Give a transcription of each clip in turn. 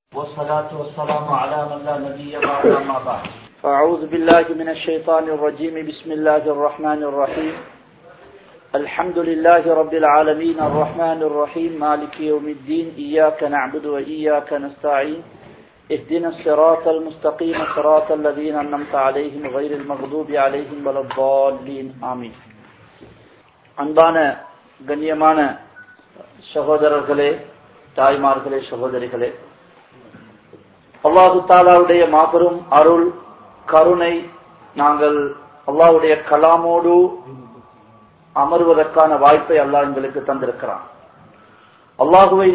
والصلاة والسلام على من لا نبي بعد ما بعد. أعوذ بالله من الشيطان الرجيم. بسم الله الرحمن الرحيم. الحمد لله رب العالمين الرحمن الرحيم مالك يوم الدين. إياك نعبد وإياك نستعين. اهدنا الصراط المستقيم صراط الذين أنعمت عليهم غير المغضوب عليهم ولا الضالين. آمين. அன்பான கண்ணியமான சகோதரர்களே, தாய்மார்களே, சகோதரிகளே, அல்லாஹு தாலாவுடைய மாபெரும் அருள் கருணை, நாங்கள் அல்லாஹ்வுடைய கலாமோடு அமர்வதற்கான வாய்ப்பை அல்லாஹ் எங்களுக்கு தந்திருக்கிறான். அல்லாஹுவை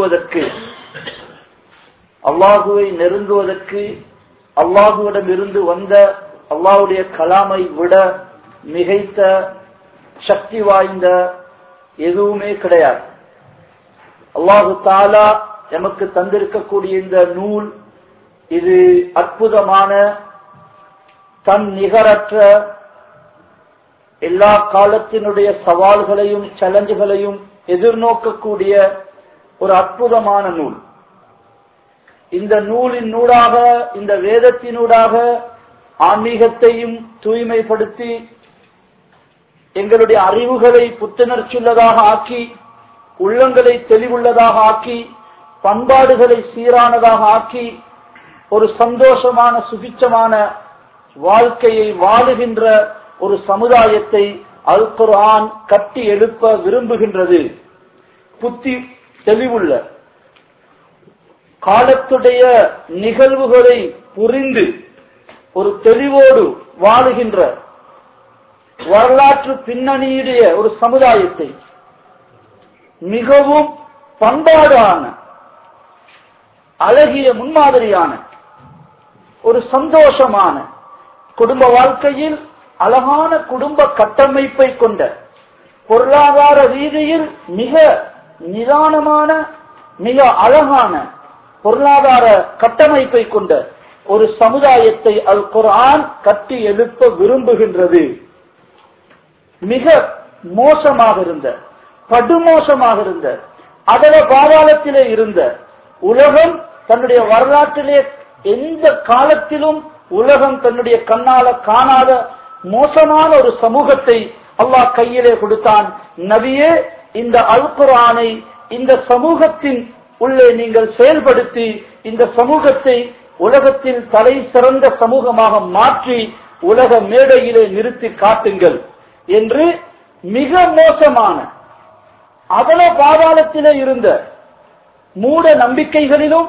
நெருங்குவதற்கு அல்லாஹுவிடம் இருந்து வந்த அல்லாஹ்வுடைய கலாமை விட மிகைத்த சக்தி வாய்ந்த எதுவுமே கிடையாது. அல்லாஹு தாலா எமக்கு தந்திருக்கக்கூடிய இந்த நூல், இது அற்புதமான, தன் நிகரற்ற, எல்லா காலத்தினுடைய சவால்களையும் சேலஞ்சுகளையும் எதிர்நோக்கக்கூடிய ஒரு அற்புதமான நூல். இந்த நூலின் நூடாக, இந்த வேதத்தினூடாக ஆன்மீகத்தையும் தூய்மைப்படுத்தி எங்களுடைய அறிவுகளை புத்துணர்ச்சியுள்ளதாக ஆக்கி, உள்ளங்களை தெளிவுள்ளதாக ஆக்கி, பண்பாடுகளை சீரானதாக ஆக்கி, ஒரு சந்தோஷமான சுபிச்சமான வாழ்க்கையை வாழுகின்ற ஒரு சமுதாயத்தை அல் குர்ஆன் கட்டி எழுப்ப விரும்புகின்றது. புத்தி தெளிவுள்ள, காலத்துடைய நிகழ்வுகளை புரிந்து ஒரு தெளிவோடு வாழுகின்ற, வரலாற்று பின்னணியுடைய ஒரு சமுதாயத்தை, மிகவும் பண்பாடான, அழகிய, முன்மாதிரியான, ஒரு சந்தோஷமான குடும்ப வாழ்க்கையில் அழகான குடும்ப கட்டமைப்பை கொண்ட, பொருளாதார ரீதியில் மிக நிதானமான, மிக அழகான பொருளாதார கட்டமைப்பை கொண்ட ஒரு சமுதாயத்தை அல் குர்ஆன் கட்டி எழுப்ப விரும்புகின்றது. மிக மோசமாக இருந்த, படுமோசமாக இருந்த, அதர பாதாளத்திலே இருந்த உலகம், தன்னுடைய வரலாற்றிலே எந்த காலத்திலும் உலகம் தன்னுடைய கண்ணால காணாத மோசமான ஒரு சமூகத்தை அல்லாஹ் கையிலே கொடுத்தான். நபியே, இந்த அல் குர்ஆனை இந்த சமூகத்தின் உள்ளே நீங்கள் செயல்படுத்தி இந்த சமூகத்தை உலகத்தில் தலை சிறந்த சமூகமாக மாற்றி உலக மேடையிலே நிறுத்தி காட்டுங்கள் என்று மிக மோசமான, அதல பாதாளத்திலே இருந்த மூட நம்பிக்கைகளிலும்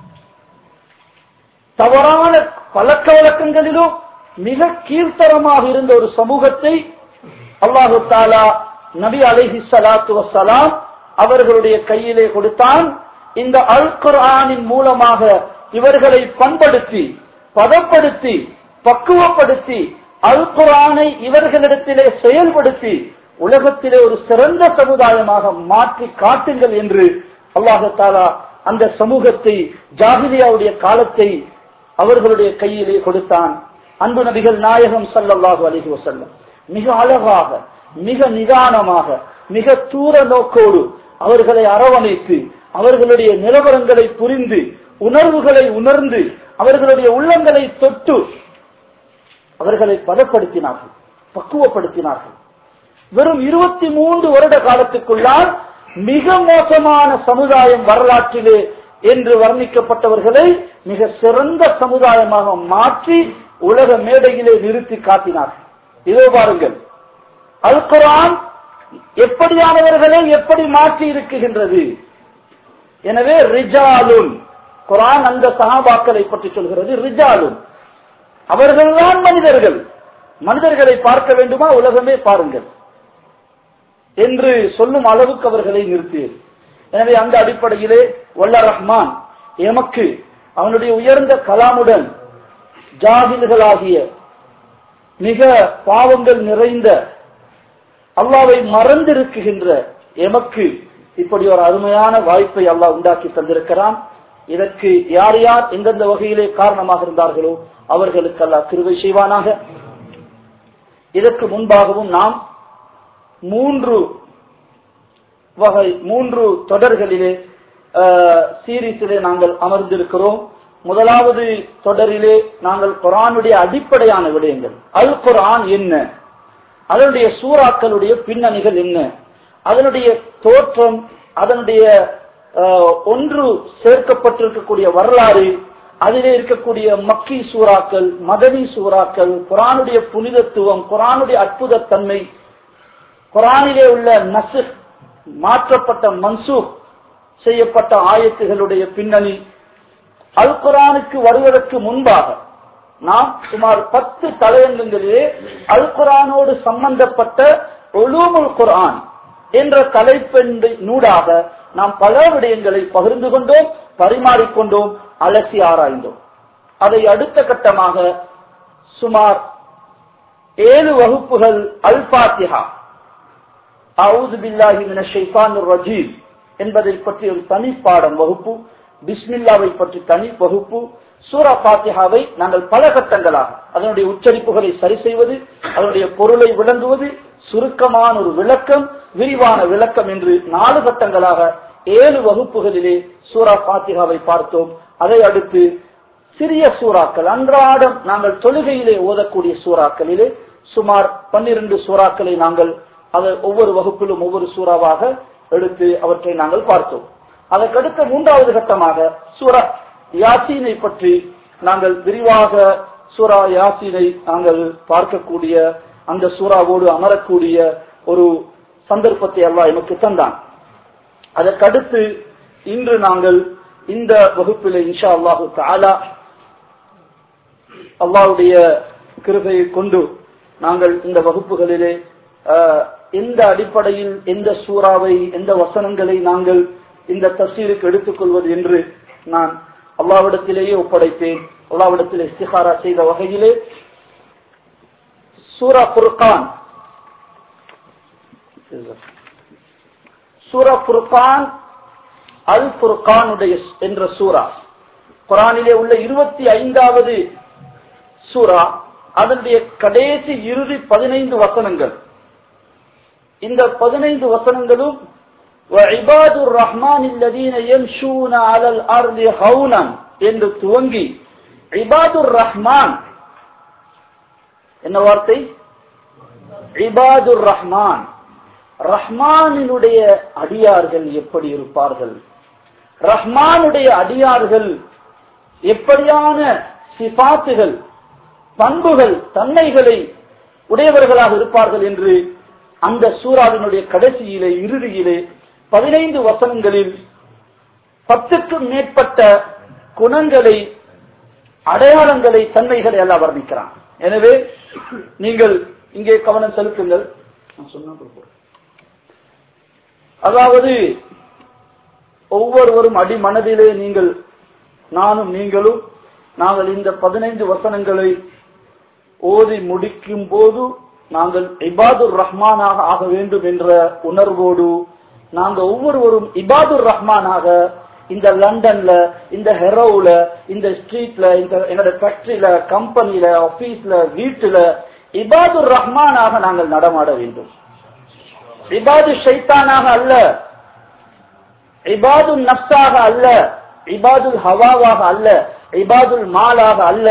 தவறான பழக்க வழக்கங்களிலும் மிக கீழ்த்தரமாக இருந்த ஒரு சமூகத்தை அல்லாஹு தாலா நபி அலைஹிஸ்ஸலாத்து வஸ்ஸலாம் அவர்களுடைய கையிலே கொடுத்தான். இந்த அல் குர்ஆனின் மூலமாக இவர்களை பண்படுத்தி, பதப்படுத்தி, பக்குவப்படுத்தி, அல் குர்ஆனை இவர்களிடத்திலே செயல்படுத்தி உலகத்திலே ஒரு சிறந்த சமுதாயமாக மாற்றி காட்டுங்கள் என்று அல்லாஹு தாலா அந்த சமூகத்தை, ஜாஹிலியாவுடைய காலத்தை அவர்களுடைய கையிலே கொடுத்தான். அன்பு நபிகள் நாயகம் ஸல்லல்லாஹு அலைஹி வஸல்லம் மிக அழகாக, மிக நிதானமாக, மிக தூர நோக்கோடு அவர்களை அரவணைத்து, அவர்களுடைய நிலவரங்களை புரிந்து, உணர்வுகளை உணர்ந்து, அவர்களுடைய உள்ளங்களை தொட்டு அவர்களை பதப்படுத்தினார்கள், பக்குவப்படுத்தினார்கள். வெறும் 23 வருட காலத்துக்குள்ளால் மிக மோசமான சமுதாயம் வரலாற்றிலே என்று வர்ணிக்கப்பட்டவர்களை மிக சிறந்த சமுதாயமாக மாற்றி உலக மேடையிலே நிறுத்தி காட்டினார்கள். இதோ பாருங்கள், அல் குர்ஆன் எப்படியானவர்களை எப்படி மாற்றி இருக்குகின்றது. எனவே ரிஜாலுன், குர்ஆன் அந்த சஹாபாக்களை பற்றி சொல்கிறது. ரிஜாலுன், அவர்கள்தான் மனிதர்கள். மனிதர்களை பார்க்க வேண்டுமா, உலகமே பாருங்கள் என்று சொல்லும் அளவுக்கு அவர்களை நிறுத்தியது. எனவே அந்த அடிப்படையிலே வல்ல ரஹ்மான் எமக்கு அவனுடைய உயர்ந்த கலாமுடன் ஜாஹில்களாகிய, மிக பாவங்கள் நிறைந்த, அல்லாஹ்வை மறந்திருக்குகின்ற எமக்கு இப்படி ஒரு அருமையான வாய்ப்பை அல்லாஹ் உண்டாக்கி தந்திருக்கிறான். இதற்கு யார் யார் எந்தெந்த வகையிலே காரணமாக இருந்தார்களோ அவர்களுக்கு அல்லாஹ் கிருபை செய்வானாக. இதற்கு முன்பாகவும் நாம் 3 தொடர்களிலே சீரீஸிலே நாங்கள் அமர்ந்திருக்கிறோம். முதலாவது தொடரிலே நாங்கள் குர்ஆனுடைய அடிப்படையான விடயங்கள், அல் குர்ஆன் என்ன, அதனுடைய சூறாக்களுடைய பின்னணிகள் என்ன, அதனுடைய தோற்றம், அதனுடைய ஒன்று சேர்க்கப்பட்டிருக்கக்கூடிய வரலாறு, அதிலே இருக்கக்கூடிய மக்கி சூறாக்கள், மதனி சூறாக்கள், குர்ஆனுடைய புனிதத்துவம், குர்ஆனுடைய அற்புத தன்மை, குர்ஆனிலே உள்ள நஸ்க், மாற்றப்பட்ட மன்சூக் செய்யப்பட்ட ஆயத்துகளுடைய பின்னணி, அல் குர்ஆனுக்கு வருவதற்கு முன்பாக நாம் சுமார் 10 தலையங்கங்களிலே அல் குர்ஆனோடு சம்பந்தப்பட்ட உலூமுல் குர்ஆன் என்ற தலைப்பின் நூடாக நாம் பல விடயங்களை பகிர்ந்து கொண்டோம், பரிமாறிக்கொண்டோம், அலசி ஆராய்ந்தோம். அதை அடுத்த கட்டமாக சுமார் 7 வகுப்புகள் அல் ஃபாத்திஹா, அஊது பில்லாஹி மினஷ் ஷைத்தானிர் ரஜீம் என்பதை பற்றி ஒரு தனி பாடம் வகுப்பு, பிஸ்மில்லாவை பற்றி தனி வகுப்பு, சூரா ஃபாத்திஹாவை நாங்கள் பல கட்டங்களாக அதனுடைய உச்சரிப்புகளை சரி செய்வது, அதனுடைய பொருளை விளங்குவது, சுருக்கமான ஒரு விளக்கம், விரிவான விளக்கம் என்று 4 கட்டங்களாக 7 வகுப்புகளிலே சூரா ஃபாத்திஹாவை பார்த்தோம். அதை அடுத்து சிறிய சூறாக்கள், அன்றாடம் நாங்கள் தொழுகையிலே ஓதக்கூடிய சூறாக்களிலே சுமார் 12 சூறாக்களை நாங்கள் ஒவ்வொரு வகுப்பிலும் ஒவ்வொரு சூறாவாக எடுத்து அவற்றை நாங்கள் பார்த்தோம். அதற்கடுத்த 3வது கட்டமாக சூரா யாசீனை பற்றி நாங்கள் விரிவாக சூரா யாசீனை நாங்கள் பார்க்கக்கூடிய, அந்த சூறாவோடு அமரக்கூடிய ஒரு சந்தர்ப்பத்தை அல்லாஹ் எமக்கு தந்தான். அதற்கடுத்து இன்று நாங்கள் இந்த வகுப்பில் இன்ஷா அல்லாஹு தஆலா அல்லாஹ்வுடைய கிருபையை கொண்டு நாங்கள் இந்த வகுப்புகளிலே எந்த அடிப்படையில் எந்த சூறாவை, எந்த வசனங்களை நாங்கள் இந்த தஃசீருக்கு எடுத்துக்கொள்வது என்று நான் அல்லாஹ்விடத்திலேயே ஒப்படைத்தேன். அல்லாஹ்விடத்திலே இஸ்திகாரா செய்த வகையிலே சூரா ஃபுர்கான், சூரா ஃபுர்கான் அல் ஃபுர்கானுடைய என்ற சூரா குர்ஆனிலே உள்ள 25வது சூரா, அதனுடைய கடைசி இறுதி 15 வசனங்கள். இந்த 15 வசனங்களும் وَعِبَادُ الرَّحْمَنِ الَّذِينَ يَمْشُونَ عَلَى الْأَرْضِ هَوْنًا என்று துவங்கி இபாதுர் ரஹ்மான் என்ன வார்த்தை? இபாதுர் ரஹ்மான், ரஹ்மானினுடைய அடியார்கள் எப்படி இருப்பார்கள், ரஹ்மானுடைய அடியார்கள் எப்படியான சிபாத்துகள், பண்புகள், தன்மைகளை உடையவர்களாக இருப்பார்கள் என்று அந்த சூராவினுடைய கடைசியிலே இறுதியிலே 15 வசனங்களில் 10க்கும் மேற்பட்ட குணங்களை, அடையாளங்களை, தன்மைகளை எல்லாம் வர்ணிக்கிறான். எனவே நீங்கள் இங்கே கவனம் செலுத்துங்கள். அதாவது ஒவ்வொருவரும் அடிமனதிலே நீங்கள், நானும் நீங்களும், நாங்கள் இந்த 15 வசனங்களை ஓதி முடிக்கும் போது நாங்கள் இபாதுர் ரஹ்மானாக ஆக வேண்டும் என்ற உணர்வோடு நாங்கள் ஒவ்வொருவரும் இபாதுர் ரஹ்மானாக இந்த லண்டன்ல, இந்த ஹெரோவுல, இந்த ஸ்ட்ரீட்ல, இந்த என்னோட ஃபேக்டரியில, கம்பெனியில, ஆபீஸ்ல, வீட்டுல இபாதுர் ரஹ்மானாக நாங்கள் நடமாட வேண்டும். இபாது ஷைத்தானாக அல்ல, இபாதுல் நஃப்ஸாக அல்ல, இபாதுல் ஹவாவாக அல்ல, இபாதுல் மாலாக அல்ல,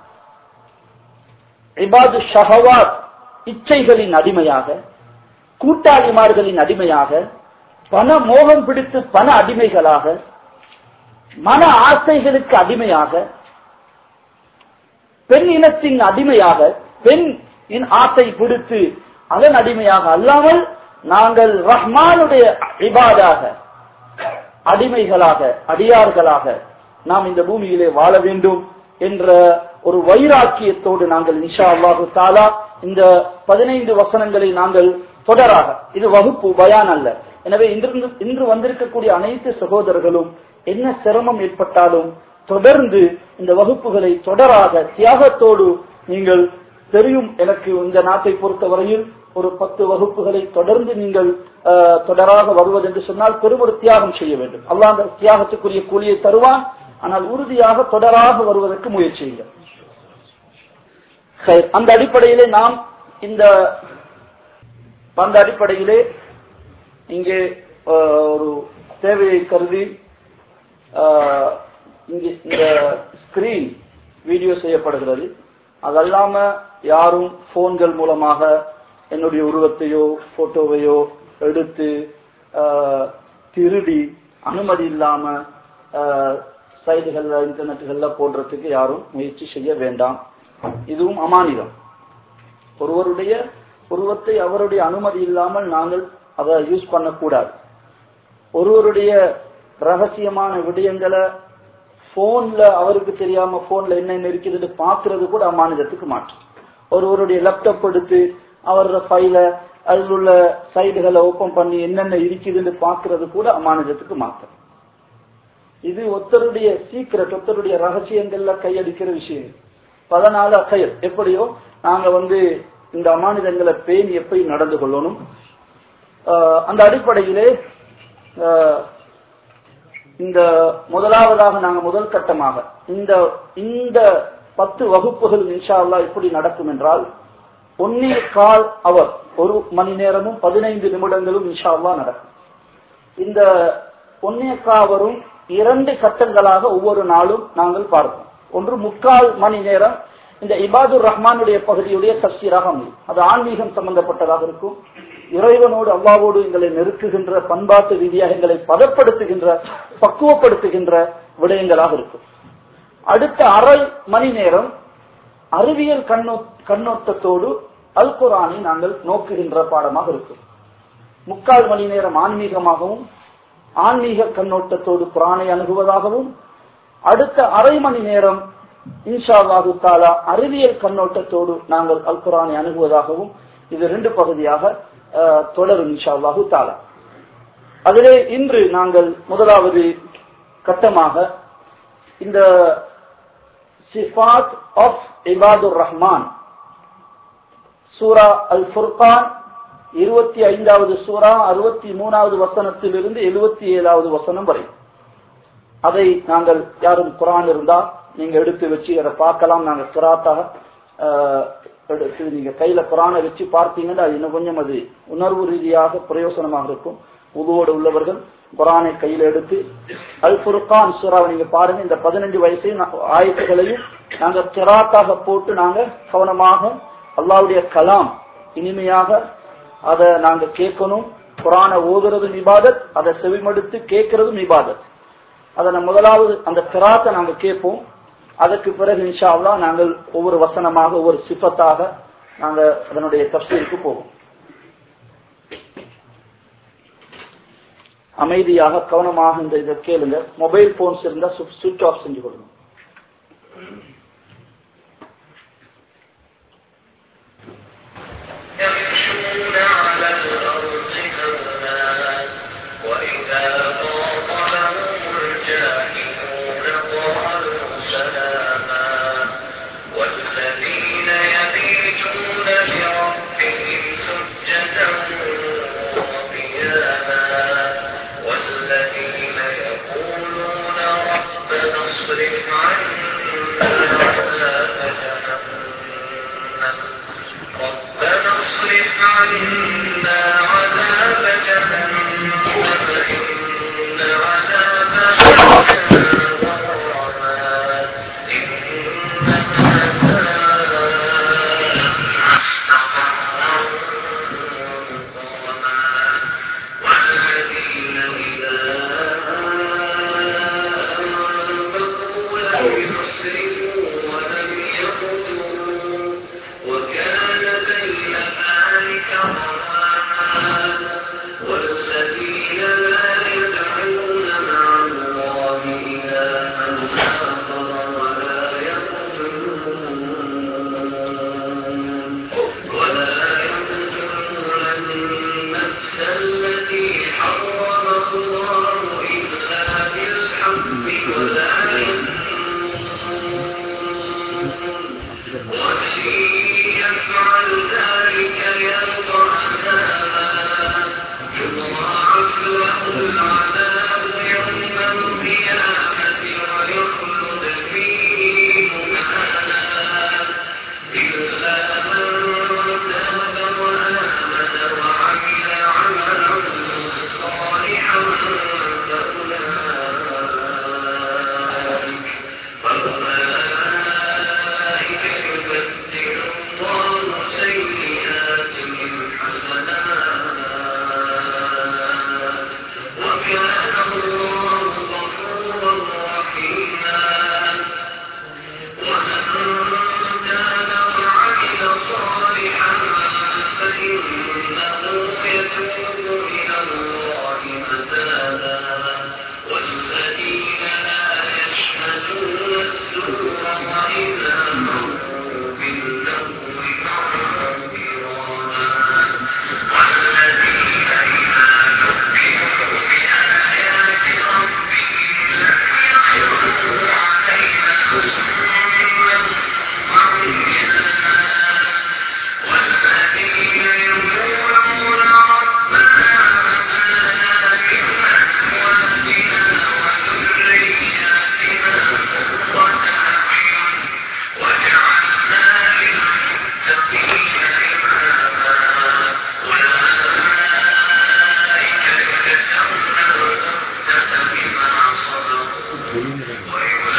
இபாது ஷஹவாத் இச்சைகளின் அடிமையாக, கூட்டாளிமார்களின் அடிமையாக, பண மோகம் பிடித்து பண அடிமைகளாக, மன ஆசைகளுக்கு அடிமையாக, பெண் இனத்தின் அடிமையாக, பெண் ஆசை பிடித்து அதன் அடிமையாக அல்லாமல் நாங்கள் ரஹ்மானுடைய இபாதாக, அடிமைகளாக, அடியார்களாக நாம் இந்த பூமியிலே வாழ வேண்டும் என்ற ஒரு வைராக்கியத்தோடு நாங்கள் இன்ஷா அல்லாஹு தஆலா இந்த 15 வசனங்களை நாங்கள் தொடராக, இது வகுப்பு பயான் அல்ல. எனவே இன்று வந்திருக்கக்கூடிய அனைத்து சகோதரர்களும் என்ன சிரமம் ஏற்பட்டாலும் தொடர்ந்து இந்த வகுப்புகளை தொடராக தியாகத்தோடு, நீங்கள் தெரியும் எனக்கு இந்த நாட்டை பொறுத்தவரையில் ஒரு 10 வகுப்புகளை தொடர்ந்து நீங்கள் தொடராக வருவது என்று சொன்னால் பெரும் ஒரு தியாகம் செய்ய வேண்டும். அல்லாஹ் அந்த தியாகத்துக்குரிய கூலியை தருவான். ஆனால் உறுதியாக தொடராக வருவதற்கு முயற்சியுங்கள். அந்த அடிப்படையிலே நாம் அந்த அடிப்படையிலே இங்கே ஒரு தேவையை கருதி இந்த ஸ்கிரீன் வீடியோ செய்யப்படுகிறது. அதல்லாம யாரும் போன்கள் மூலமாக என்னுடைய உருவத்தையோ போட்டோவையோ எடுத்து திருடி அனுமதி இல்லாம சைடுகள்ல இன்டர்நெட்டுகள்ல போடுறதுக்கு யாரும் முயற்சி செய்ய வேண்டாம். இதுவும் அமானிதம். ஒருவருடைய உருவத்தை அவருடைய அனுமதி இல்லாமல் நாங்கள் அதை யூஸ் பண்ணக்கூடாது. ஒருவருடைய ரகசியமான விடயங்களை போன்ல அவருக்கு தெரியாம போன்ல என்ன இருக்குது பாக்குறது கூட அமானிதத்துக்கு மாற்றம். ஒருவருடைய லேப்டாப் எடுத்து அவரோட ஃபைல அதில் உள்ள சைடுகளை ஓபன் பண்ணி என்னென்ன இருக்குதுன்னு பாக்குறது கூட அமானிதத்துக்கு மாற்றம். இது ஒருத்தருடைய சீக்கிரட், ஒருத்தருடைய ரகசியங்கள்ல கையடிக்கிற விஷயம். 14 கயர் எப்படியோ நாங்க இந்த அமானிதங்களை பேணி எப்படி நடந்து கொள்ளணும். அந்த அடிப்படையிலே இந்த முதலாவதாக நாங்க முதல் கட்டமாக இந்த 10 வகுப்புகள் இன்ஷா அல்லாஹ் எப்படி நடக்கும் என்றால் 1.25 அவர் 1 மணி நேரமும் 15 நிமிடங்களும் இன்ஷா அல்லாஹ் நடக்கும். இந்த 1.25 அவரும் 2 கட்டங்களாக ஒவ்வொரு நாளும் நாங்கள் பார்ப்போம். ஒன்று 3/4 மணி நேரம் இந்த இபாதுர் ரஹ்மானுடைய பகுதியுடைய தஃசீராக அமையும். அது ஆன்மீகம் சம்பந்தப்பட்டதாக இருக்கும். இறைவனோடு அல்லாஹ்வோடு எங்களை நெருக்குகின்ற, பண்பாட்டு ரீதியாக எங்களை பதப்படுத்துகின்ற, பக்குவப்படுத்துகின்ற விடயங்களாக இருக்கும். அடுத்த 1/2 மணி நேரம் அறிவியல் கண்ணோட்டத்தோடு அல் குர்ஆனை நாங்கள் நோக்குகின்ற பாடமாக இருக்கும். 3/4 மணி நேரம் ஆன்மீகமாகவும் ஆன்மீக கண்ணோட்டத்தோடு குர்ஆனை அணுகுவதாகவும், அடுத்த 1/2 மணி நேரம் இன்ஷா அல்லாஹு தஆலா அறிவியல் கண்ணோட்டத்தோடு நாங்கள் அல் குர்ஆனை அணுகுவதாகவும் இது 2 பகுதியாக தொடரும் இன்ஷா அல்லாஹு தஆலா. அதிலே இன்று நாங்கள் முதலாவது கட்டமாக இந்த சிஃபாத் ஆஃப் இபாதுர் ரஹ்மான் சூரா அல் ஃபுர்கான் 25வது சூரா 63வது வசனத்திலிருந்து 77வது வசனம் வரை. அதை நாங்கள் யாரும் குர்ஆன் இருந்தா நீங்க எடுத்து வச்சு அதை பார்க்கலாம். நாங்க கிராத்தாக எடுத்து நீங்க கையில குர்ஆனை வச்சு பார்த்தீங்கன்னா அது இன்னும் கொஞ்சம் அது உணர்வு ரீதியாக பிரயோசனமாக இருக்கும். உதுவோடு உள்ளவர்கள் குர்ஆனை கையில எடுத்து அல் ஃபுர்கான் சூராவை நீங்க பாருங்க. இந்த 15 வயசு ஆயத்துகளையும் நாங்க கிராத்தாக போட்டு நாங்க கவனமாக அல்லாஹ்வுடைய கலாம் இனிமையாக அதை நாங்க கேட்கணும். குர்ஆனை ஓதுறதும் இபாதத், அதை செவிமடுத்து கேட்கறதும் இபாதத். அதை முதலாவது அந்த கிராத்தை நாங்க கேட்போம். அதற்கு பிறகு இன்ஷா அல்லாஹ் நாங்கள் ஒவ்வொரு வசனமாக ஒவ்வொரு சிஃபத்தாக நாங்க அதனுடைய தஃசீருக்கு போவோம். அமைதியாக கவனமாக இந்த இதை கேளுங்க. மொபைல் போன்ஸ் இருந்தா சுவிட்ச் ஆஃப் செஞ்சு கொடுங்க. وكان بين ذلك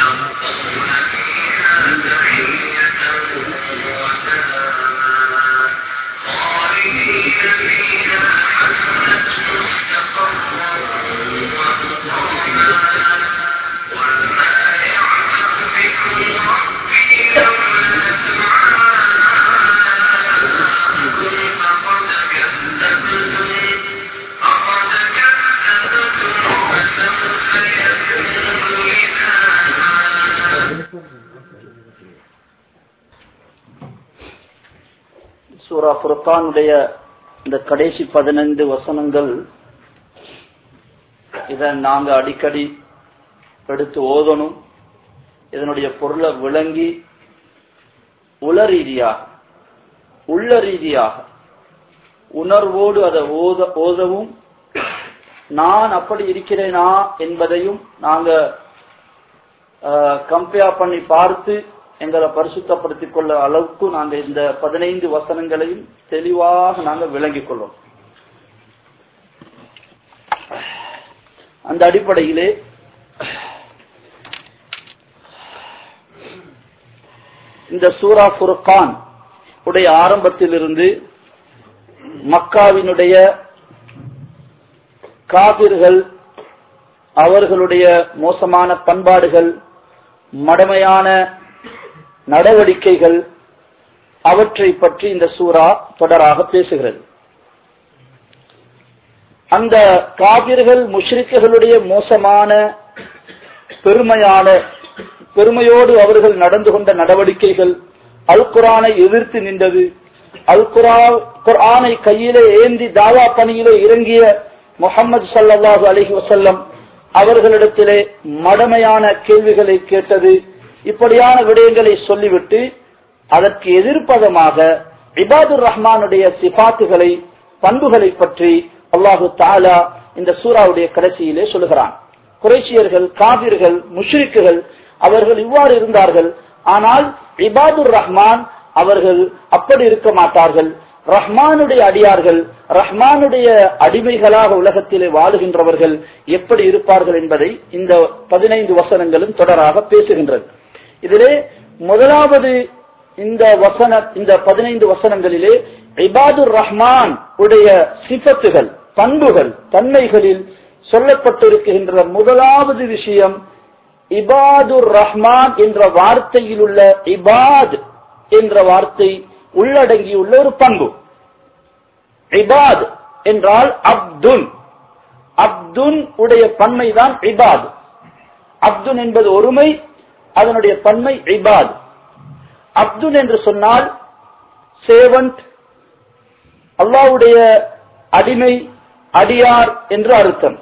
சூரா ஃபுர்கானுடைய இந்த கடைசி 15 வசனங்கள், இதை நாங்க அடிக்கடி எடுத்து ஓதணும். இதனுடைய பொருளை விளங்கி உள ரீதியாக உள்ள ரீதியாக உணர்வோடு அதை ஓதவும், நான் அப்படி இருக்கிறேனா என்பதையும் நாங்க கம்பேர் பண்ணி பார்த்து எங்களை பரிசுத்தப்படுத்திக் கொள்ள அளவுக்கு நாங்க இந்த 15 வசனங்களையும் தெளிவாக நாங்க விளங்கிக் கொள்ளும். அந்த அடிப்படையிலே இந்த சூரா ஃபுர்கான் உடைய ஆரம்பத்திலிருந்து மக்காவினுடைய காபிர்கள், அவர்களுடைய மோசமான பண்பாடுகள், மடமையான நடவடிக்கைகள், அவற்றை பற்றி இந்த சூரா தொடராக பேசுகிறது. அந்த காபிர்கள் முஷ்ரிக்குகளுடைய மோசமான பெருமையோடு அவர்கள் நடந்து கொண்ட நடவடிக்கைகள், அல் குர்ஆனை எதிர்த்து நின்றது, அல் குர்ஆனை கையிலே ஏந்தி தாவா பணியிலே இறங்கிய முஹம்மது ஸல்லல்லாஹு அலைஹி வஸல்லம் அவர்களிடத்திலே மடமையான கேள்விகளை கேட்டது, இப்படியான விடயங்களை சொல்லிவிட்டு அதற்கு எதிர்ப்பதமாக இபாதுர் ரஹ்மானுடைய சிபாத்துகளை, பண்புகளை பற்றி அல்லாஹு தஆலா இந்த சூராவுடைய கடைசியிலே சொல்லுகிறான். குறைஷியர்கள், காபிர்கள், முஷ்ரிக்குகள் அவர்கள் இவ்வாறு இருந்தார்கள். ஆனால் இபாதுர் ரஹ்மான் அவர்கள் அப்படி இருக்க மாட்டார்கள். ரஹ்மானுடைய அடியார்கள், ரஹ்மானுடைய அடிமைகளாக உலகத்திலே வாழுகின்றவர்கள் எப்படி இருப்பார்கள் என்பதை இந்த 15 வசனங்களும் தொடராக பேசுகின்றது. இதிலே முதலாவது இந்த 15 வசனங்களிலே இபாதுர் ரஹ்மான் உடைய சிஃபத்துகள், பண்புகள், தன்மைகளில் சொல்லப்பட்டிருக்கின்ற முதலாவது விஷயம், இபாதுர் ரஹ்மான் என்ற வார்த்தையில் உள்ள இபாத் என்ற வார்த்தை உள்ளடங்கியுள்ள ஒரு பண்பு. இபாத் என்றால் அப்துன், அப்துன் உடைய பன்மைதான் இபாத். அப்துன் என்பது ஒருமை, அதனுடைய பன்மை இபாத். அப்துன் என்று சொன்னால் சேவன்ட், அல்லாஹ்வுடைய அடிமை, அடியார் என்று அர்த்தம்.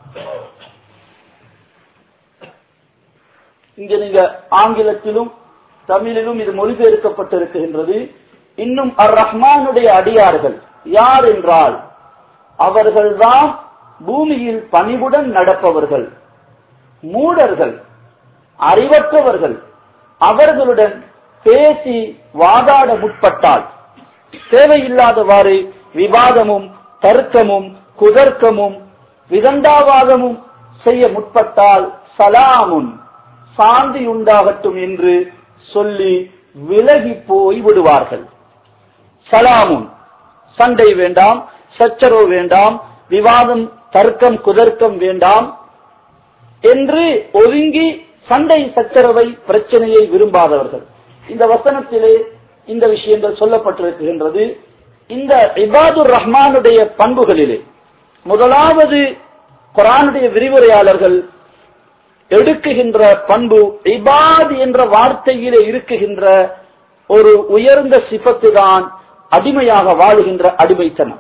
இங்க நீங்க ஆங்கிலத்திலும் தமிழிலும் இது மொழிபெயர்க்கப்பட்டிருக்கின்றது. இன்னும் அர் ரஹ்மானுடைய அடியார்கள் யார் என்றால் அவர்கள்தான் பூமியில் பணிவுடன் நடப்பவர்கள், மூடர்கள், அறிவற்றவர்கள். அவர்களுடன் பேசி வாதாட முற்பட்டால், தேவையில்லாதவாறு விவாதமும் தர்க்கமும் குதர்க்கமும் விதண்டாவாதமும் செய்ய முற்பட்டால் சலாமுன், சாந்தி உண்டாகட்டும் என்று சொல்லி விலகி போய் விடுவார்கள். சலாமுன், சண்டை வேண்டாம், சச்சரவு வேண்டாம், விவாதம் தர்க்கம் குதர்க்கம் வேண்டாம் என்று ஒதுங்கி சண்டை சச்சரவை பிரச்சனையை விரும்பாதவர்கள். இந்த வசனத்திலே இந்த விஷயங்கள் சொல்லப்பட்டிருக்கின்றது. இந்த இபாதுர் ரஹ்மானுடைய பண்புகளிலே முதலாவது குர்ஆனுடைய விரிவுரையாளர்கள் எடுக்குகின்ற பண்பு, இபாத் என்ற வார்த்தையிலே இருக்குகின்ற ஒரு உயர்ந்த சிஃபத்து தான் அடிமையாக வாழுகின்ற அடிமைத்தனம்.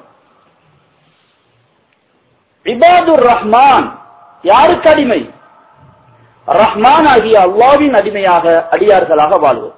இபாதுர் ரஹ்மான் யாருக்கு அடிமை? ரஹ்மான் ஆகிய அல்லாஹ்வின் அடிமையாக, அடியார்களாக வாழ்வது.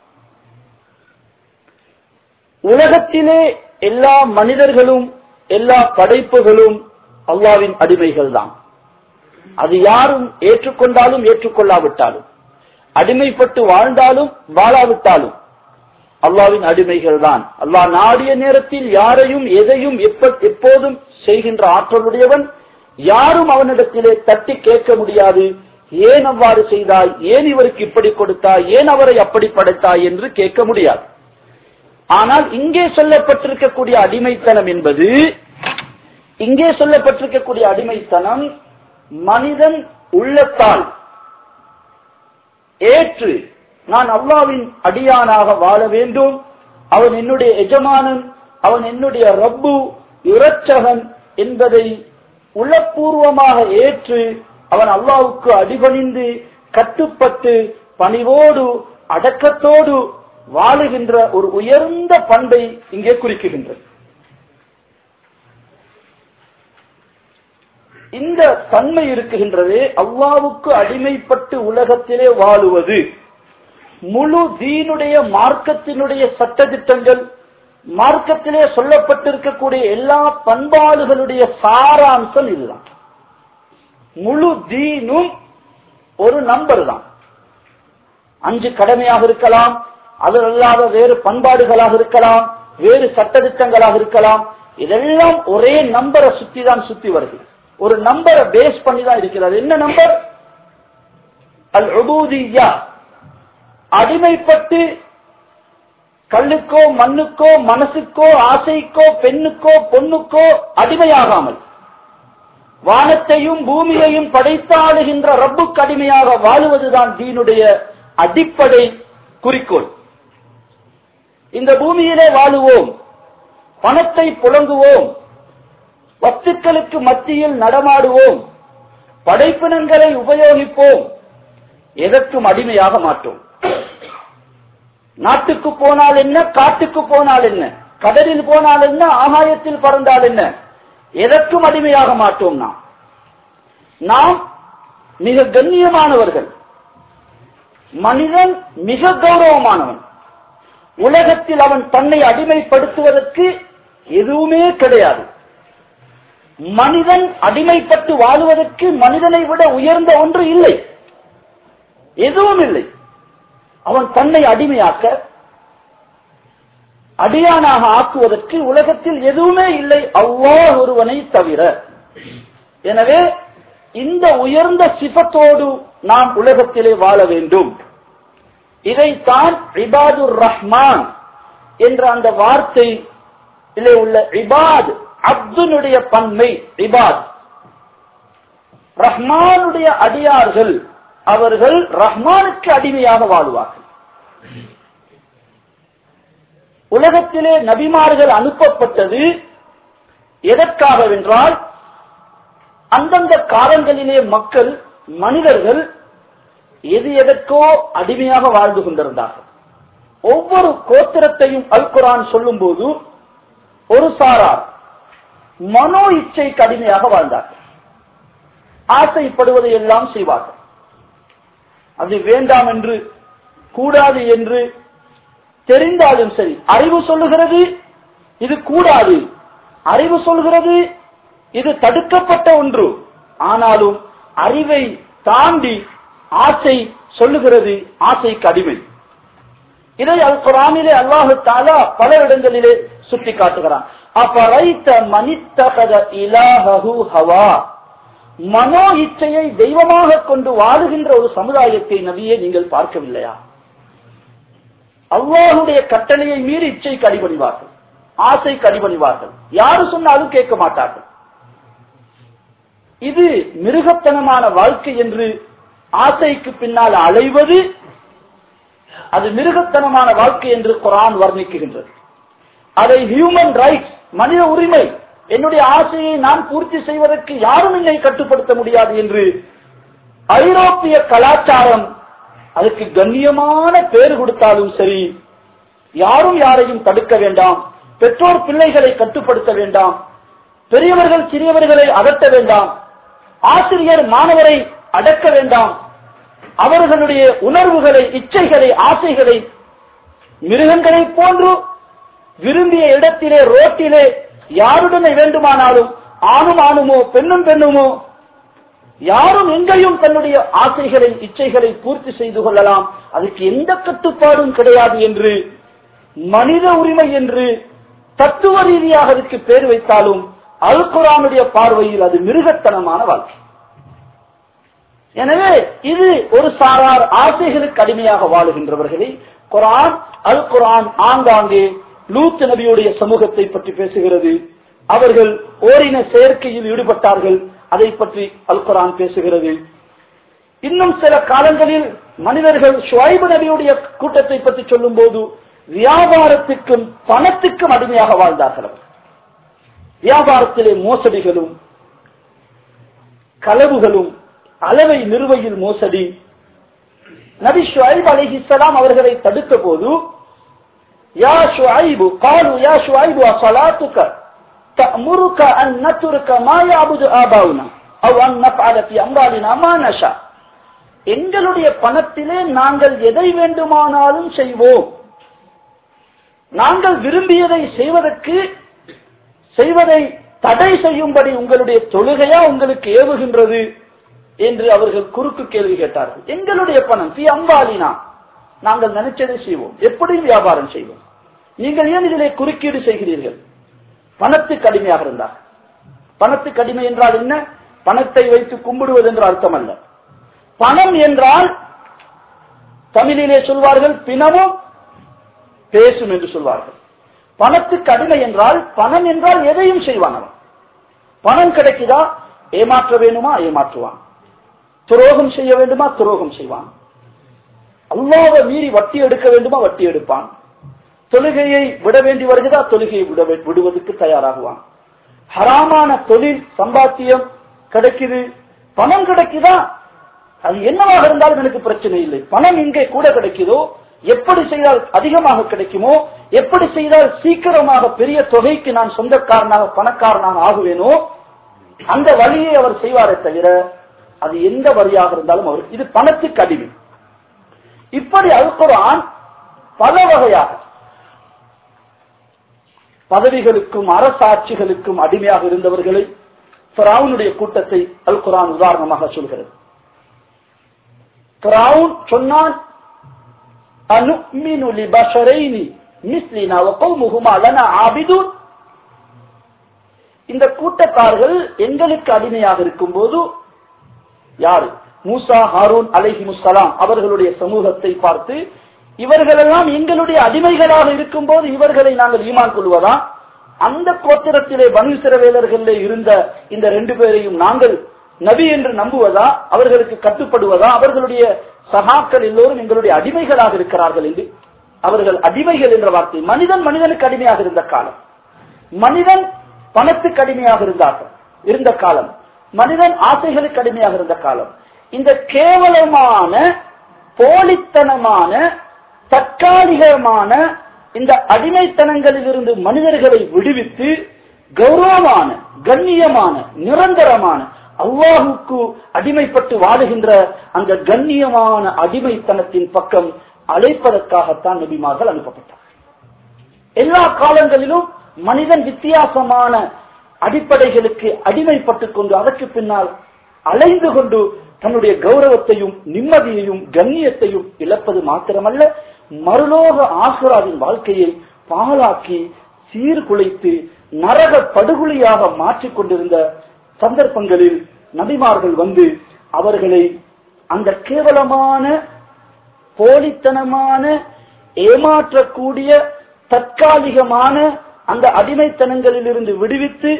உலகத்திலே எல்லா மனிதர்களும் எல்லா படைப்புகளும் அல்லாஹ்வின் அடிமைகள் தான். அது யாரும் ஏற்றுக்கொண்டாலும் ஏற்றுக்கொள்ளாவிட்டாலும், அடிமைப்பட்டு வாழ்ந்தாலும் வாழாவிட்டாலும் அல்லாஹ்வின் அடிமைகள் தான். அல்லாஹ் நாடிய நேரத்தில் யாரையும் எதையும் எப்போதும் செய்கின்ற ஆற்றலுடையவன். யாரும் அவனிடத்திலே தட்டி கேட்க முடியாது. ஏன் அவ்வாறு செய்தாய், ஏன் இவருக்கு இப்படி கொடுத்தாய், ஏன் அவரை அப்படி படைத்தாய் என்று கேட்க முடியாது. ஆனால் இங்கே சொல்லப்பட்டிருக்கக்கூடிய அடிமைத்தனம் என்பது, இங்கே சொல்லப்பட்டிருக்கக்கூடிய அடிமைத்தனம் மனிதன் உள்ளத்தால் ஏற்று நான் அல்லாஹ்வின் அடியானாக வாழ வேண்டும், அவன் என்னுடைய எஜமானன், அவன் என்னுடைய ரப்பு, இரட்சகன் என்பதை உள்ளபூர்வமாக ஏற்று அவன் அல்லாஹ்வுக்கு அடிபணிந்து கட்டுப்பட்டு பணிவோடு அடக்கத்தோடு வாழுகின்ற ஒரு உயர்ந்த பண்பை இங்கே குறிக்கின்றது. இந்த தன்மை இருக்குகின்றதே அல்லாஹ்வுக்கு அடிமைப்பட்டு உலகத்திலே வாழுவது, முழு தீனுடைய மார்க்கத்தினுடைய சட்டதிட்டங்கள், மார்க்கத்திலே சொல்லப்பட்டிருக்கக்கூடிய எல்லா பண்பாடுகளுடைய சாராம்சம் இதுதான். முழு தீனும் ஒரு நம்பர் தான். 5 கடமையாக இருக்கலாம், அது அல்லாத வேறு பண்பாடுகளாக இருக்கலாம், வேறு சட்டதிட்டங்களாக இருக்கலாம். இதெல்லாம் ஒரே நம்பரை சுத்தி தான் சுத்தி வருது. ஒரு நம்பரை பேஸ் பண்ணி தான் இருக்கிறது. என்ன நம்பர்? அல் உபூதிய்யா, அடிமைப்பட்டு கல்லுக்கோ மண்ணுக்கோ மனசுக்கோ ஆசைக்கோ பெண்ணுக்கோ பொண்ணுக்கோ அடிமையாகாமல் வானத்தையும் பூமியையும் படைத்தாளுகின்ற ரப்புக்கு அடிமையாக வாழுவதுதான் தீனுடைய அடிப்படை குறிக்கோள். இந்த பூமியிலே வாழுவோம், பணத்தை புழங்குவோம், வஸ்துக்களுக்கு மத்தியில் நடமாடுவோம், படைப்பினங்களை உபயோகிப்போம், எதற்கும் அடிமையாக மாட்டோம். நாட்டுக்கு போனால் என்ன, காட்டுக்கு போனால் என்ன, கடலில் போனால் என்ன, ஆகாயத்தில் பறந்தால் என்ன, எதற்கும் அடிமையாக மாட்டோம். நாம் மிக கண்ணியமானவர்கள், மனிதன் மிக கௌரவமானவன். உலகத்தில் அவன் தன்னை அடிமைப்படுத்துவதற்கு எதுவுமே கிடையாது. மனிதன் அடிமைப்பட்டு வாழுவதற்கு மனிதனை விட உயர்ந்த ஒன்று இல்லை, எதுவும் இல்லை. அவன் தன்னை அடிமையாக்க, அடியானாக ஆக்குவதற்கு உலகத்தில் எதுவுமே இல்லை, அல்லாஹ் ஒருவனை தவிர. எனவே இந்த உயர்ந்த சிஃபத்தோடு நாம் உலகத்திலே வாழ வேண்டும். இதைத்தான் இபாதுர் ரஹ்மான் என்ற அந்த வார்த்தையிலே உள்ள இபாத், அப்துனுடைய பன்மை இபாத், ரஹ்மானுடைய அடியார்கள், அவர்கள் ரஹ்மானுக்கு அடிமையாக வாழுவார்கள். உலகத்திலே நபிமார்கள் அனுப்பப்பட்டது எதற்காகவென்றால், அந்தந்த காலங்களிலே மக்கள், மனிதர்கள் எது எதற்கோ அடிமையாக வாழ்ந்து கொண்டிருந்தார்கள். ஒவ்வொரு கோத்திரத்தையும் அல் குர்ஆன் சொல்லும் போது ஒரு சாரார் மனோ இச்சைக்கு அடிமையாக வாழ்ந்தார்கள். ஆசைப்படுவதை எல்லாம் செய்வார்கள். அது வேண்டாம் என்று, கூடாது என்று தெரிந்தாலும் சரி, அறிவு சொல்லுகிறது இது கூடாது, அறிவு சொல்கிறது இது தடுக்கப்பட்ட ஒன்று, ஆனாலும் அறிவை தாண்டி ஆசை சொல்லுகிறது, ஆசைக்கு அடிமை. இதை அல் குர்ஆனிலே அல்லாஹ் தஆலா பல இடங்களிலே சுட்டி காட்டுகிறான். அஃபரைத மனித்தகத இலாஹு ஹவா, மனோ இச்சையை தெய்வமாக கொண்டு வாழுகின்ற ஒரு சமுதாயத்தை நபியே நீங்கள் பார்க்கவில்லையா? அல்லாஹ்வுடைய கட்டளையை மீறி இச்சைக்கு அடிபணிவார்கள், ஆசைக்கு அடிபணிவார்கள், யாரு சொன்னாலும் கேட்க மாட்டார்கள். இது மிருகத்தனமான வாழ்க்கை என்று ஆசைக்கு பின்னால் அலைவது, அது மிருகத்தனமான வாழ்க்கை என்று குர்ஆன் வர்ணிக்குகின்றது. அதை ஹியூமன் ரைட்ஸ், மனித உரிமை, என்னுடைய ஆசையை நான் பூர்த்தி செய்வதற்கு யாரும் என்னை கட்டுப்படுத்த முடியாது என்று ஐரோப்பிய கலாச்சாரம் அதுக்கு கண்ணியமான பேர் கொடுத்தாலும் சரி, யாரும் யாரையும் தடுக்க வேண்டாம், பெற்றோர் பிள்ளைகளை கட்டுப்படுத்த வேண்டாம், பெரியவர்கள் சிறியவர்களை அதட்ட வேண்டாம், ஆசிரியர் மாணவரை அடக்க வேண்டாம், அவர்களுடைய உணர்வுகளை, இச்சைகளை, ஆசைகளை மிருகங்களை போன்று விரும்பிய இடத்திலே, ரோட்டிலே யாருடனே வேண்டுமானாலும், ஆணும் ஆணுமோ பெண்ணும் பெண்ணுமோ, யாரும் எங்கேயும் தன்னுடைய ஆசைகளை, இச்சைகளை பூர்த்தி செய்து கொள்ளலாம், அதுக்கு எந்த கட்டுப்பாடும் கிடையாது என்று மனித உரிமை என்று தத்துவ ரீதியாக அதுக்கு பேர் வைத்தாலும் அல் குர்ஆனுடைய பார்வையில் அது மிருகத்தனமான வாழ்க்கை. எனவே இது ஒரு சாரார் ஆசைகளுக்கு அடிமையாக வாழுகின்றவர்களை அல் குர்ஆன் ஆங்காங்கே லூத் நபியுடைய சமூகத்தை பற்றி பேசுகிறது. அவர்கள் ஓரின செயற்கையில் ஈடுபட்டார்கள், அதை பற்றி அல் குர்ஆன் பேசுகிறது. இன்னும் சில காலங்களில் மனிதர்கள் ஷுஐப் நபியுடைய கூட்டத்தை பற்றி சொல்லும் போது வியாபாரத்துக்கும் பணத்துக்கும் அடிமையாக வாழ்ந்தார்கள். வியாபாரத்திலே மோசடிகளும் களவுகளும், அளவை நிறுவையில் மோசடி. நபி ஷுஐப் அலைஹிஸ்ஸலாம் அவர்களை தடுத்த போது யா ஷுஐப் قالوا يا شعيب صلاتك تأمرك أن نترك ما يعبد آباؤنا أو أن نفعل في أموالنا ما نشاء. எங்களுடைய பணத்திலே நாங்கள் எதை வேண்டுமானாலும் செய்வோம், நாங்கள் விரும்பியதை செய்வதை தடை செய்யும்படி உங்களுடைய தொழுகையா உங்களுக்கு ஏவுகின்றது என்று அவர்கள் குறுக்கு கேள்வி கேட்டார்கள். எங்களுடைய பணம் பி அம்பாலினா, நாங்கள் நினைச்சதை செய்வோம், எப்படி வியாபாரம் செய்வோம், நீங்கள் ஏன் இதிலே குறுக்கீடு செய்கிறீர்கள்? பணத்துக்கு அடிமையாக இருந்தார். பணத்துக்கு அடிமை என்றால் என்ன? பணத்தை வைத்து கும்பிடுவது என்ற அர்த்தம் அல்ல. பணம் என்றால் தமிழிலே சொல்வார்கள் பிணமும் பேசும் என்று சொல்வார்கள். பணத்துக்கு அடிமை என்றால் பணம் என்றால் எதையும் செய்வான் அவன். பணம் கிடைக்குதா ஏமாற்ற வேண்டுமா ஏமாற்றுவான், துரோகம் செய்ய வேண்டுமா துரோகம் செய்வான், அல்லாஹ்வை மீறி வட்டி எடுக்க வேண்டுமா வட்டி எடுப்பான், தொழுகையை விட வேண்டி வருகிறதா தொழுகையை விடுவதற்கு தயாராகுவான். ஹராமான தொழில் சம்பாத்தியம் கிடைக்குது, பணம் கிடைக்குதா அது என்னவாக இருந்தாலும் எனக்கு பிரச்சனை இல்லை, பணம் இங்கே கூட கிடைக்குதோ, எப்படி செய்தால் அதிகமாக கிடைக்குமோ, எப்படி செய்தால் சீக்கிரமாக பெரிய தொகைக்கு நான் சொந்தக்காரனாக பணக்காரனாக ஆகுவேனோ அந்த வழியை அவர் செய்வாரே தவிர அது எந்த வழியாக இருந்தாலும் அவர் இது பணத்துக்கு அடிமை. இப்படி அல் குர்ஆன் பல வகையாக பதவிகளுக்கும் அரசாட்சிகளுக்கும் அடிமையாக இருந்தவர்களை ஃபிரௌனுடைய கூட்டத்தை அல் குர்ஆன் உதாரணமாக சொல்கிறது. ஃபிரௌன் சொன்னான், அனுமினு லிபஷரைனி மிஸ்லினா வகௌமுஹுமா லனா ஆபிதுன். இந்த கூட்டத்தார்கள் எங்களுக்கு அடிமையாக இருக்கும் போது, யாரு? மூசா ஹாரூன் அலைஹிமுஸ்ஸலாம் அவர்களுடைய சமூகத்தை பார்த்து, இவர்களெல்லாம் எங்களுடைய அடிமைகளாக இருக்கும் போது இவர்களை நாங்கள் ஈமான் கொள்வதா? அந்த கோத்திரத்திலே பனு இஸ்ரவேலர்களே இருந்த இந்த 2 பேரையும் நாங்கள் நபி என்று நம்புவதா? அவர்களுக்கு கட்டுப்படுவதா? அவர்களுடைய சகாக்கள் எல்லோரும் எங்களுடைய அடிமைகளாக இருக்கிறார்கள் என்று அவர்கள் அடிமைகள் என்ற வார்த்தை, மனிதனுக்கு அடிமையாக இருந்த காலம், மனிதன் பணத்துக்கு அடிமையாக இருந்த காலம், மனிதன் ஆசைகளுக்கு அடிமையாக இருந்த காலம். இந்த கேவலமான போலித்தனமான தற்காலிகமான இந்த அடிமைத்தனங்களில் இருந்து மனிதர்களை விடுவித்து கௌரவமான கண்ணியமான நிரந்தரமான அல்லாஹுக்கு அடிமைப்பட்டு வாழுகின்ற அந்த கண்ணியமான அடிமைத்தனத்தின் பக்கம் அழைப்பதற்காகத்தான் நபிமார்கள் அனுப்பப்பட்டார். எல்லா காலங்களிலும் மனிதன் வித்தியாசமான அடிப்படைகளுக்கு அடிமைப்பட்டுக் கொண்டு அதற்கு பின்னால் அலைந்து கொண்டு தன்னுடைய கௌரவத்தையும் நிம்மதியையும் கண்ணியத்தையும் இழப்பது மாத்திரமல்ல, மறுலோக ஆசுராவின் வாழ்க்கையை பாழாக்கி சீர்குலைத்து நரக படுகொலியாக மாற்றிக் கொண்டிருந்த சந்தர்ப்பங்களில் நபிமார்கள் வந்து அவர்களை அந்த கேவலமான போலித்தனமான ஏமாற்றக்கூடிய தற்காலிகமான அந்த அடிமைத்தனங்களில் இருந்து விடுவித்து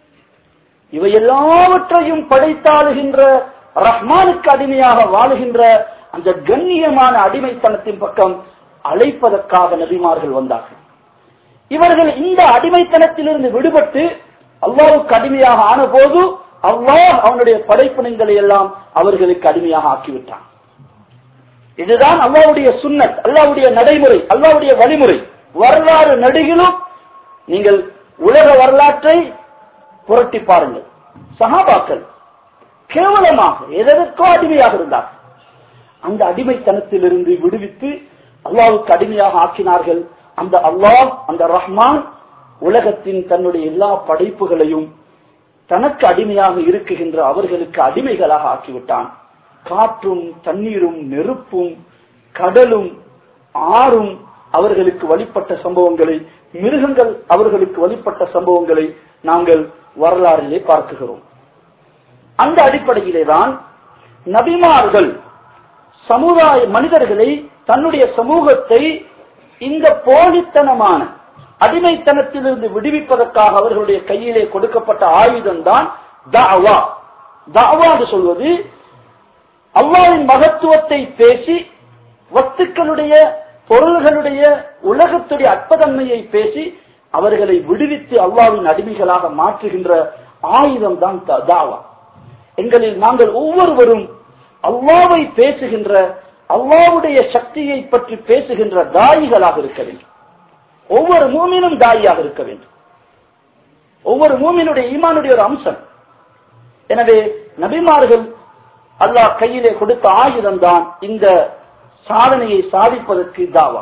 இவை எல்லாவற்றையும் படைத்தாளுகின்ற ரஹ்மானுக்கு அடிமையாக வாழுகின்ற அந்த கண்ணியமான அடிமைத்தனத்தின் பக்கம் அழைப்பதற்காக நபிமார்கள் வந்தார்கள். இவர்கள் இந்த அடிமைத்தனத்திலிருந்து விடுபட்டு அல்லாஹ்வுக்கு அடிமையாக ஆன போது அல்லாஹ் அவனுடைய படைப்பினங்களை எல்லாம் அவர்களுக்கு அடிமையாக ஆக்கிவிட்டான். இதுதான் அல்லாஹ்வுடைய சுன்னத், அல்லாஹ்வுடைய நடைமுறை, அல்லாஹ்வுடைய வழிமுறை. வரலாறு நடிகிலும் நீங்கள் உலக வரலாற்றை புரட்டி பாருங்கள். சஹாபாக்கள் கேவலமாக எதற்கோ அடிமையாக இருந்தார்கள். அந்த அடிமைத்தனத்திலிருந்து விடுவித்து அல்லாஹ்வுக்கு அடிமையாக ஆக்கினார்கள். அந்த அல்லாஹ், அந்த ரஹ்மான் உலகத்தின் தன்னுடைய எல்லா படைப்புகளையும் தனக்கு அடிமையாக இருக்குகின்ற அவர்களுக்கு அடிமைகளாக ஆக்கிவிட்டான். காற்றும் தண்ணீரும் நெருப்பும் கடலும் ஆறும் அவர்களுக்கு வழிபட்ட சம்பவங்களை, மிருகங்கள் அவர்களுக்கு வழிபட்ட சம்பவங்களை நாங்கள் வரலாறிலே பார்க்கிறோம். அந்த அடிப்படையிலே தான் நபிமார்கள் சமுதாய மனிதர்களை, தன்னுடைய சமூகத்தை இந்த போலித்தனமான அடிமைத்தனத்திலிருந்து விடுவிப்பதற்காக அவர்களுடைய கையிலே கொடுக்கப்பட்ட ஆயுதம் தான் தஅவா. தஅவா என்று சொல்வது அல்லாஹ்வின் மகத்துவத்தை பேசி, வஸ்துக்களுடைய, பொருள்களுடைய, உலகத்துடைய அற்பதன்மையை பேசி அவர்களை விடுவித்து அல்லாஹ்வின் அடிமைகளாக மாற்றுகின்ற ஆயுதம் தான் தஅவா. எங்களில் நாங்கள் ஒவ்வொருவரும் அல்லாஹ்வை பேசுகின்ற, அல்லாஹ்வுடைய சக்தியை பற்றி பேசுகின்ற தாயிகளாக இருக்க வேண்டும். ஒவ்வொரு மூமினும் தாயியாக இருக்க வேண்டும். ஒவ்வொரு மூமினுடைய ஈமானுடைய ஒரு அம்சம். எனவே நபிமார்கள் அல்லாஹ் கையிலே கொடுத்த ஆயுதம் தான் இந்த சாதனையை சாதிப்பதற்கு தாவா.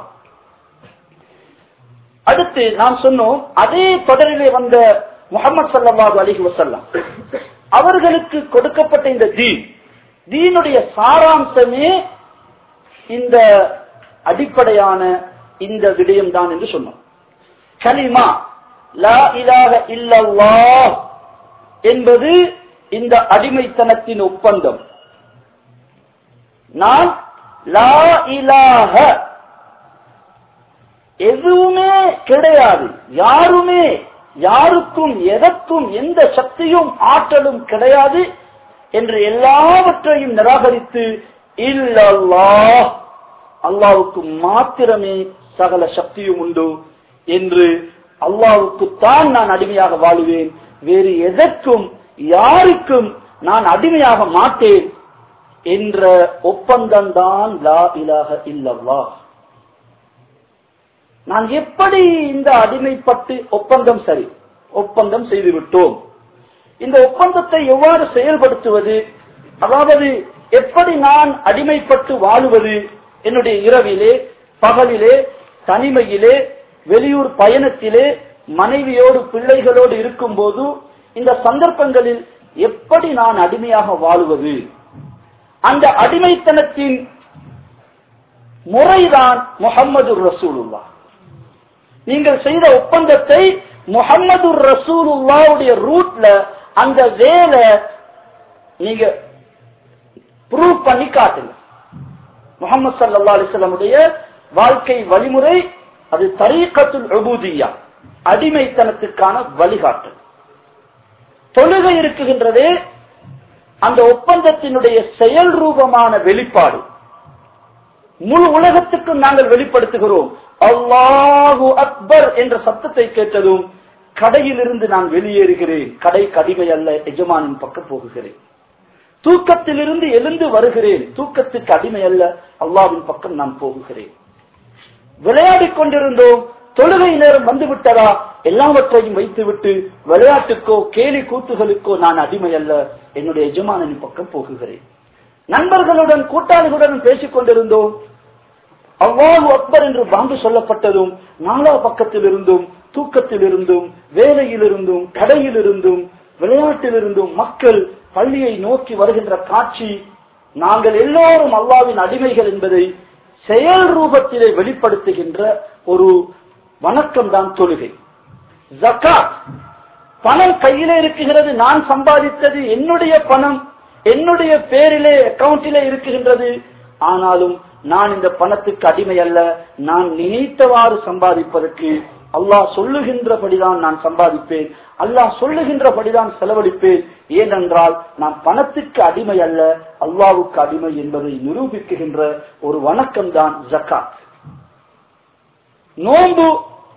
அடுத்து நாம் சொன்னோம், அதே தொடரிலே வந்த முஹம்மது ஸல்லல்லாஹு அலைஹி வஸல்லம் அவர்களுக்கு கொடுக்கப்பட்ட இந்த தீனுடைய சாராம்சமே இந்த அடிப்படையான இந்த விடயம் தான் என்று சொன்னோம். கலிமா லா இலாஹ இல்லல்லாஹ் என்பது இந்த அடிமைத்தனத்தின் ஒப்பந்தம். நான் லா இலாஹ, எதுவுமே கிடையாது, யாருமே யாருக்கும் எதற்கும் எந்த சக்தியும் ஆற்றலும் கிடையாது என்று எல்லாவற்றையும் நிராகரித்து இல்லல்லாஹ், அல்லாஹ்வுக்கு மாத்திரமே சகல சக்தியும் உண்டு என்று, அல்லாஹ்வுக்கு தான் நான் அடிமையாக வாழுவேன், வேறு எதற்கும் யாருக்கும் நான் அடிமையாக மாட்டேன் என்ற ஒப்பந்தம் தான் லா இலாஹ இல்லல்லாஹ். நான் எப்படி இந்த அடிமைப்பட்டு ஒப்பந்தம் சரி ஒப்பந்தம் செய்துவிட்டோம், இந்த ஒப்பந்தத்தை எவ்வாறு செயல்படுத்துவது, அதாவது எப்படி நான் அடிமைப்பட்டு வாழுவது, என்னுடைய இரவிலே, பகலிலே, தனிமையிலே, வெளியூர் பயணத்திலே, மனைவியோடு பிள்ளைகளோடு இருக்கும் போது, இந்த சந்தர்ப்பங்களில் எப்படி நான் அடிமையாக வாழுவது, அந்த அடிமைத்தனத்தின் முறைதான் முஹம்மது ரசூலுல்லாஹ். நீங்கள் செய்த ஒப்பந்தத்தை முஹம்மது ரசூலுல்லாஹ்வுடைய ரூட்ல அந்த வேலை நீங்க ப்ரூவ் பண்ணி காட்டுங்க. முஹம்மது ஸல்லல்லாஹு அலைஹி வஸல்லமுடைய வாழ்க்கை வழிமுறை அது தரீகத்துல் உபூதிய்யா, அடிமைத்தனத்துக்கான வழிகாட்டல். தொழுகை இருக்குகின்றதே அந்த ஒப்பந்தத்தினுடைய செயல் ரூபமான வெளிப்பாடு. முழு உலகத்துக்கும் நாங்கள் வெளிப்படுத்துகிறோம். அல்லாஹு அக்பர் என்ற சத்தத்தை கேட்டதும் கடையிலிருந்து நான் வெளியேறுகிறேன், கடைக்கு அடிமை அல்ல, எஜமானின் பக்கம் போகுகிறேன். தூக்கத்திலிருந்து எழுந்து வருகிறேன், தூக்கத்துக்கு அடிமை அல்ல, அல்லாஹ்வின் பக்கம் நான் போகுகிறேன். விளையாடிக் கொண்டிருந்தோம், தொழுகை நேரம் வந்துவிட்டதா, எல்லாவற்றையும் வைத்துவிட்டு விளையாட்டுக்கோ கேலி கூத்துகளுக்கோ நான் அடிமை அல்ல, என்னுடைய எஜமானின் பக்கம் போகுகிறேன். நண்பர்களுடன் கூட்டாளிகளுடன் பேசிக் கொண்டிருந்தோம், அல்லாஹு அக்பர் என்று பாங்கு சொல்லப்பட்டதும் நாலா பக்கத்தில் இருந்தும், தூக்கத்தில் இருந்தும், வேலையில் இருந்தும், கடையில் இருந்தும், விளையாட்டில் இருந்தும் மக்கள் பள்ளியை நோக்கி வருகின்ற காட்சி, நாங்கள் எல்லோரும் அல்லாஹ்வின் அடிமைகள் என்பதை செயல் ரூபத்திலே வெளிப்படுத்துகின்ற ஒரு வணக்கம் தான் தொழுகை. ஜகாத், பணம் கையிலே இருக்குகிறது, நான் சம்பாதித்தது என்னுடைய பணம், என்னுடைய பேரிலே அக்கவுண்டிலே இருக்குகின்றது, ஆனாலும் நான் இந்த பணத்துக்கு அடிமை அல்ல, நான் நினைத்தவாறு சம்பாதிப்பதற்கு அல்லாஹ் சொல்லுகின்றபடிதான் நான் சம்பாதிப்பேன், அல்லாஹ் சொல்லுகின்றபடிதான் செலவழிப்பேன். ஏனென்றால் நான் பணத்துக்கு அடிமை அல்ல, அல்லாஹ்வுக்கு அடிமை என்பதை நிரூபிக்கின்ற ஒரு வணக்கம் தான் ஜகாத். நோன்பு,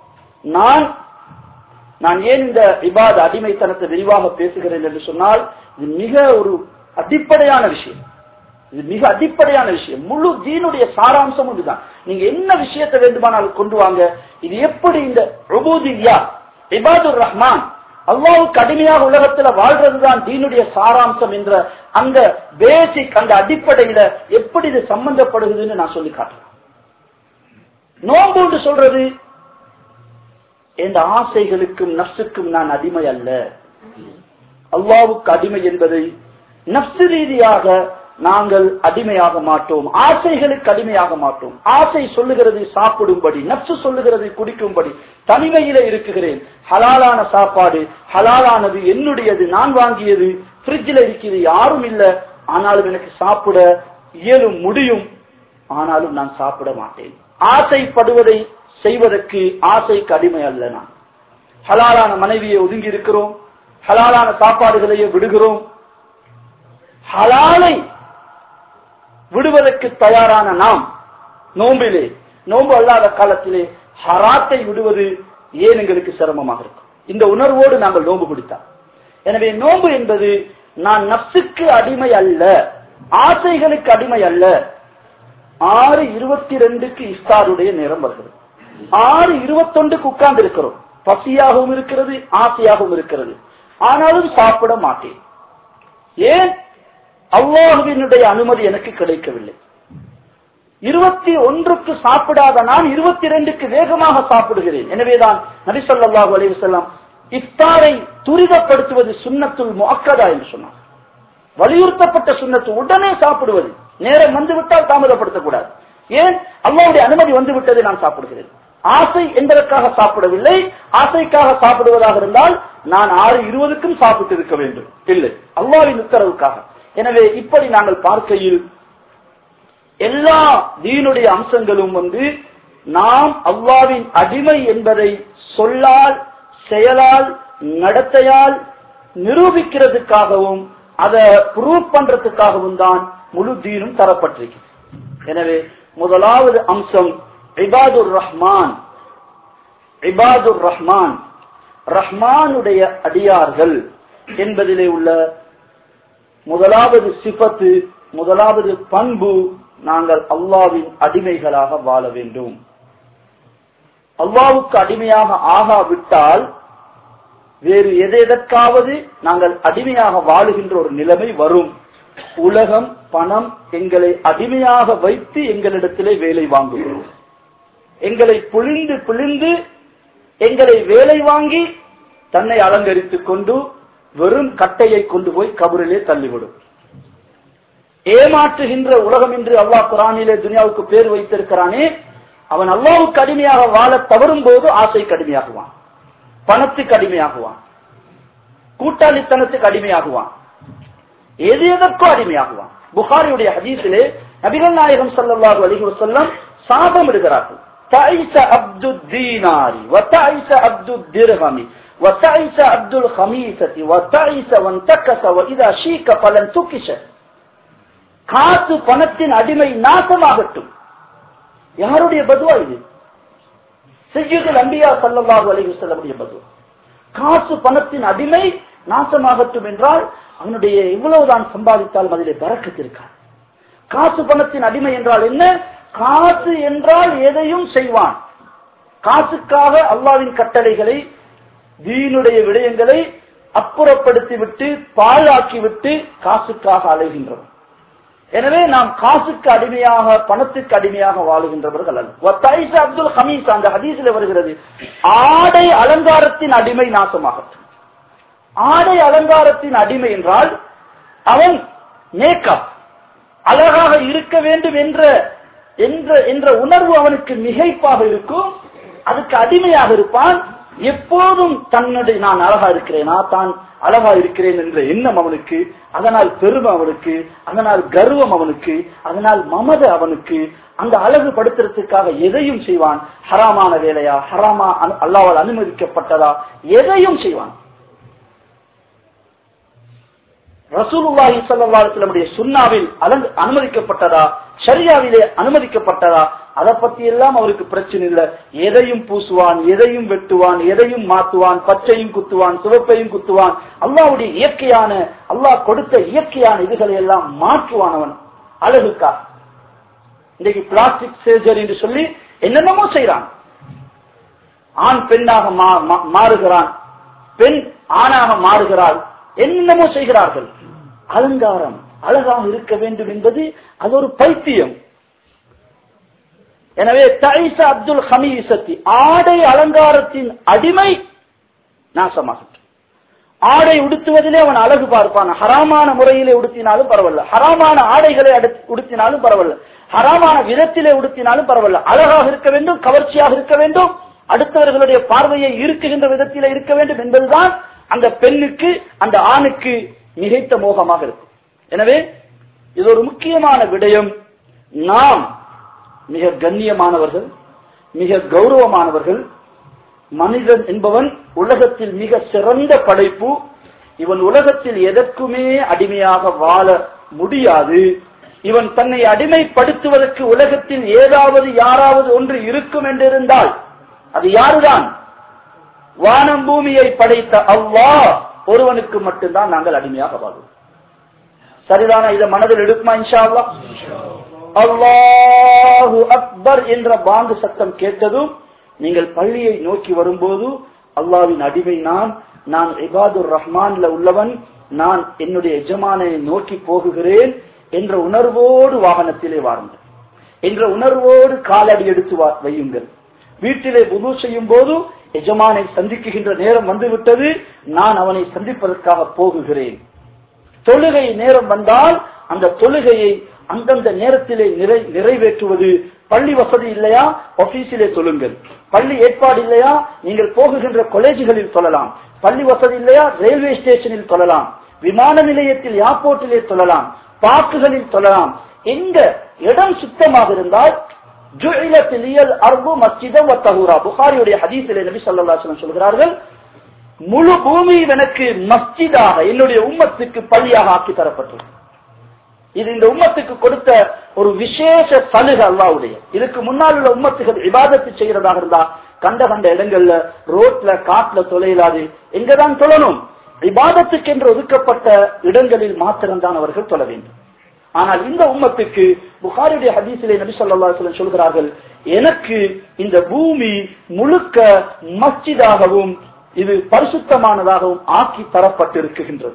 நான் ஏன் இந்த இபாத அடிமைத்தனத்தை விரிவாக பேசுகிறேன் என்று சொன்னால், இது மிக ஒரு அடிப்படையான விஷயம். இது மிக அடிப்படையான விஷயம். முழு தீனுடைய சாராம்சம் இதுதான். நீங்க என்ன விஷயத்தை வேண்டுமானால் கொண்டு வாங்க, இது எப்படி இந்த உபூதிய்யா, இபாதுர் ரஹ்மான், அல்லாஹ்வுக்கு அடிமையாக உலகத்தில் வாழ்றதுதான் தீனுடைய சாராம்சம் என்ற அந்த பேசிக், அந்த அடிப்படையில எப்படி இது சம்பந்தப்படுகிறதுன்னு நான் சொல்லி காட்டுறேன். நோன்பு என்று சொல்றது, எந்த ஆசைகளுக்கும் நஃப்ஸுக்கும் நான் அடிமை அல்ல, அல்லாஹ்வுக்கு அடிமை என்பதை நஃப்ஸ் ரீதியாக நாங்கள் அடிமையாக மாட்டோம், ஆசைகளுக்கு அடிமையாக மாட்டோம். ஆசை சொல்லுகிறது சாப்பிடும்படி, நஃப்ஸ் சொல்லுகிறது குடிக்கும்படி. தனிமையிலே இருக்குகிறேன், ஹலாலான சாப்பாடு, ஹலாலானது என்னுடையது, நான் வாங்கியது, ஃப்ரிட்ஜில் இருக்கிறது, யாரும் இல்ல, ஆனாலும் எனக்கு சாப்பிட இயலும் முடியும், ஆனாலும் நான் சாப்பிட மாட்டேன். ஆசைப்படுவதை செய்வதற்கு ஆசைக்கு அடிமை அல்ல. நான் ஹலாலான மனைவியை ஒதுங்கி இருக்கிறோம், ஹலாலான சாப்பாடுகளையே விடுகிறோம். ஹலாலை விடுவதற்கு தயாரான நாம் நோம்பிலே, நோன்பு அல்லாத காலத்திலே ஹராத்தை விடுவது ஏன் எங்களுக்கு சிரமமாக இருக்கும்? இந்த உணர்வோடு நாங்கள் நோன்பு பிடித்தார். எனவே நோன்பு என்பது நான் நப்சுக்கு அடிமை அல்ல, ஆசைகளுக்கு அடிமை அல்ல. 6:22 இஃப்தாருடைய நேரம் வருகிறது. 6:21 உட்கார்ந்து இருக்கிறோம். பசியாகவும் இருக்கிறது, ஆசையாகவும் இருக்கிறது. ஆனாலும் சாப்பிட மாட்டேன். ஏன்? அல்லாஹ்வினுடைய அனுமதி எனக்கு கிடைக்கவில்லை. 21க்கு சாப்பிடாத நான் 22க்கு வேகமாக சாப்பிடுகிறேன். எனவேதான் நபி ஸல்லல்லாஹு அலைஹி வஸல்லம் இஃப்தாரை துரிதப்படுத்துவது சுன்னத்துல் முஅக்கதா என்று சொன்னார். வலியுறுத்தப்பட்ட சுன்னத்து உடனே சாப்பிடுவது. நேரம் வந்துவிட்டால் தாமதப்படுத்தக்கூடாது. ஏன்? அல்லாஹ்வுடைய அனுமதி வந்துவிட்டதை நான் சாப்பிடுகிறேன். ஆசை என்பதற்காக சாப்பிடவில்லை. ஆசைக்காக சாப்பிடுவதாக இருந்தால் நான் 6:20க்கும் சாப்பிட்டு இருக்க வேண்டும். இல்லை, அல்லாஹ்வின் உத்தரவுக்காக. எனவே இப்படி நாங்கள் பார்க்கையில் எல்லா தீனுடைய அம்சங்களும் நாம் அல்லாஹ்வின் அடிமை என்பதை சொல்லால், செயலால், நடத்தையால் நிரூபிக்கிறதுக்காகவும் அதை ப்ரூவ் பண்றதுக்காகவும் தான் முழு தீனும் தரப்பட்டிருக்கிறது. எனவே முதலாவது அம்சம் இபாதுர் ரஹ்மான். இபாதுர் ரஹ்மான், ரஹ்மானுடைய அடியார்கள் என்பதிலே உள்ள முதலாவது சிபத்து, முதலாவது பண்பு, நாங்கள் அல்லாஹ்வின் அடிமைகளாக வாழ வேண்டும். அல்லாஹ்வுக்கு அடிமையாக ஆகாவிட்டால் வேறு எதற்காவது நாங்கள் அடிமையாக வாழுகின்ற ஒரு நிலைமை வரும். உலகம், பணம் எங்களை அடிமையாக வைத்து எங்களிடத்திலே வேலை வாங்குகிறோம். எங்களை பிழிந்து பிழிந்து எங்களை வேலை வாங்கி தன்னை அலங்கரித்துக் கொண்டு வெறும் கட்டையை கொண்டு போய் கபரிலே தள்ளிவிடும். ஏமாற்றுகின்ற உலகம் என்று அல்லாஹ் குர்ஆனிலே துனியாவுக்கு பேர் வைத்திருக்கிறானே, அவன் அல்லாஹ்வுக்கு அடிமையாக வாழ தவறும் போது ஆசைக்கு அடிமையாகுவான், பணத்துக்கு அடிமையாகுவான், கூட்டாளித்தனத்துக்கு அடிமையாகுவான், எது எதற்கோ அடிமையாகுவான். புகாரியுடைய ஹதீஸிலே நபிகள் நாயகம் ஸல்லல்லாஹு அலைஹி வஸல்லம் சாபம் இடுகிறார்கள். தஐஸ அப்துத் தீனாரி வ தஐஸ அப்துத் திர்ஹமி வ தஐஸ அப்துல் ஹமீஸதி வ தஐஸ வன்தகஸ வ இதா ஷீக ஃபலன் துகிஷ. காசு பணத்தின் அடிமை நாசமாகட்டும். யாருடைய பதுவா இது? சய்யிதுல் அன்பியா ஸல்லல்லாஹு அலைஹி வஸல்லம் உடைய பதுவா. காசு பணத்தின் அடிமை நாசமாகட்டும் என்றால் அவனுடைய எவ்வளவுதான் சம்பாதித்தாலும் அதிலே பரக்கத் இருக்காது. காசு பணத்தின் அடிமை என்றால் என்ன? காசு என்றால் எதையும் செய்வான். காசுக்காக அல்லாஹ்வின் கட்டளைகளை, தீனுடைய விடயங்களை அப்புறப்படுத்திவிட்டு பாழாக்கிவிட்டு காசுக்காக அலைகின்றோம். எனவே நாம் காசுக்கு அடிமையாக, பணத்துக்கு அடிமையாக வாழுகின்றவர்கள் அல்ல. அப்துல் ஹமீஸ், அந்த ஹதீஸில் வருகிறது, ஆடை அலங்காரத்தின் அடிமை நாசமாகட்டும். ஆடை அலங்காரத்தின் அடிமை என்றால் அவன் மேக்கப், அழகாக இருக்க வேண்டும் என்ற உணர்வு அவனுக்கு மிகைப்பாக இருக்கும். அதுக்கு அடிமையாக இருப்பான். எப்போதும் தன்னுடைய நான் அழகா இருக்கிறேனா, தான் அழகா இருக்கிறேன் என்ற எண்ணம் அவனுக்கு, அதனால் பெருமை அவனுக்கு, அதனால் கர்வம் அவனுக்கு, அதனால் மமத அவனுக்கு. அந்த அழகு படுத்துறதுக்காக எதையும் செய்வான். ஹராமான வேலையா, ஹராமா அல்லாஹ்வால் அனுமதிக்கப்பட்டதா, எதையும் செய்வான். ரசூலுல்லாஹி ஸல்லல்லாஹு அலைஹி வஸல்லம் சுன்னாவில் அனுமதிக்கப்பட்டதா, ஷரியாவிலே அனுமதிக்கப்பட்டதா, அதை பத்தி எல்லாம் அவருக்கு பிரச்சனை இல்லை. எதையும் பூசுவான், எதையும் வெட்டுவான், எதையும் மாத்துவான், பச்சையும் குத்துவான், சிவப்பையும் குத்துவான். அல்லாஹ்வுடைய இயற்கையான, அல்லாஹ் கொடுத்த இயற்கையான இதுகளை எல்லாம் மாற்றுவான் அவன் அழகுக்காக. இன்றைக்கு பிளாஸ்டிக் சர்ஜரி என்று சொல்லி என்னென்னமோ செய்யறான். ஆண் பெண்ணாக மாறுகிறான், பெண் ஆணாக மாறுகிறாள், என்னென்னமோ செய்கிறார்கள். அலங்காரம், அழகாக இருக்க வேண்டும் என்பது அது ஒரு பைத்தியம். எனவே தஐஸ அப்துல் ஹமீஸதி, ஆடை அலங்காரத்தின் அடிமை நாசமாகட்டும். ஆடை உடுத்துவதிலே அவன் அழகு பார்ப்பான். ஹராமான முறையிலே உடுத்தினாலும் பரவாயில்ல, ஹராமான ஆடைகளை உடுத்தினாலும் பரவாயில்ல, ஹராமான விதத்திலே உடுத்தினாலும் பரவாயில்ல, அழகாக இருக்க வேண்டும், கவர்ச்சியாக இருக்க வேண்டும், அடுத்தவர்களுடைய பார்வையை இருக்குகின்ற விதத்திலே இருக்க வேண்டும் என்பதுதான் அந்த பெண்ணுக்கு, அந்த ஆணுக்கு மிகைத்த மோகமாக இருக்கும். எனவே இது ஒரு முக்கியமான விடயம். நாம் மிக கண்ணியமானவர்கள், மிக கௌரவமானவர்கள். மனிதன் என்பவன் உலகத்தில் மிக சிறந்த படைப்பு. இவன் உலகத்தில் எதற்குமே அடிமையாக வாழ முடியாது. இவன் தன்னை அடிமைப்படுத்துவதற்கு உலகத்தில் ஏதாவது யாராவது ஒன்று இருக்கும் என்றிருந்தால் அது யாருதான்? வானம் பூமியை படைத்த அல்லாஹ் ஒருவனுக்கு மட்டும்தான் நாங்கள் அடிமையாக வாழ்வோம். சரிதானா? இதை மனதில் எடுக்குமா? இன்ஷா அல்லாஹ். அல்லாஹு அக்பர் என்ற பாங்கு சத்தம் கேட்டதும் நீங்கள் பள்ளியை நோக்கி வரும்போது அல்லாஹ்வின் அடிமை நான் இபாதுர் ரஹ்மான்ல உள்ளவன், நான் என்னுடைய எஜமானை நோக்கி போகுகிறேன் என்ற உணர்வோடு வாகனத்திலே வாருங்கள், என்ற உணர்வோடு காலடி எடுத்து வையுங்கள். வீட்டிலே வுது செய்யும் போது எஜமானை சந்திக்குகின்ற நேரம் வந்துவிட்டது, நான் அவனை சந்திப்பதற்காக போகுகிறேன். தொழுகை நேரம் வந்தால் அந்த தொழுகையை அந்தந்த நேரத்திலே நிறைவேற்றுவது. பள்ளி வசதி இல்லையா, ஆபீஸிலே தொழுங்கள். பள்ளி ஏற்பாடு இல்லையா, நீங்கள் போகுகின்ற காலேஜுகளில் தொழலாம். பள்ளி வசதி இல்லையா, ரயில்வே ஸ்டேஷனில் தொழலாம், விமான நிலையத்தில் ஏர்போர்ட்டிலே தொழலாம், பார்க்குகளில் தொழலாம். எங்க இடம் சுத்தமாக இருந்தால் புகாரியுடைய ஹதீஸிலே நபி ஸல்லல்லாஹு அலைஹி வஸல்லம் சொல்கிறார்கள், முழு பூமி எனக்கு மஸ்ஜிதாக, என்னுடைய உம்மத்துக்கு பள்ளியாக ஆக்கி தரப்பட்டது. இது இந்த உம்மத்துக்கு கொடுத்த ஒரு விசேஷ சலுகை அல்லாஹ்வுடைய. இதுக்கு முன்னால் உள்ள உம்மத்துகள் இபாதத்து செய்யறதாக இருந்தா கண்ட இடங்கள்ல, ரோட்ல, காட்டுல தொலைலாது. எங்கதான் தொழணும்? இபாதத்துக்கு என்று ஒதுக்கப்பட்ட இடங்களில் மாத்திரம்தான் அவர்கள் தொழ வேண்டும். ஆனால் இந்த உம்மத்துக்கு புகாரியுடைய ஹதீஸிலே நபி ஸல்லல்லாஹு அலைஹி வஸல்லம் சொல்கிறார்கள், எனக்கு இந்த பூமி முழுக்க மஸ்ஜிதாகவும் இது பரிசுத்தமானதாகவும் ஆக்கி தரப்பட்டிருக்கின்றது.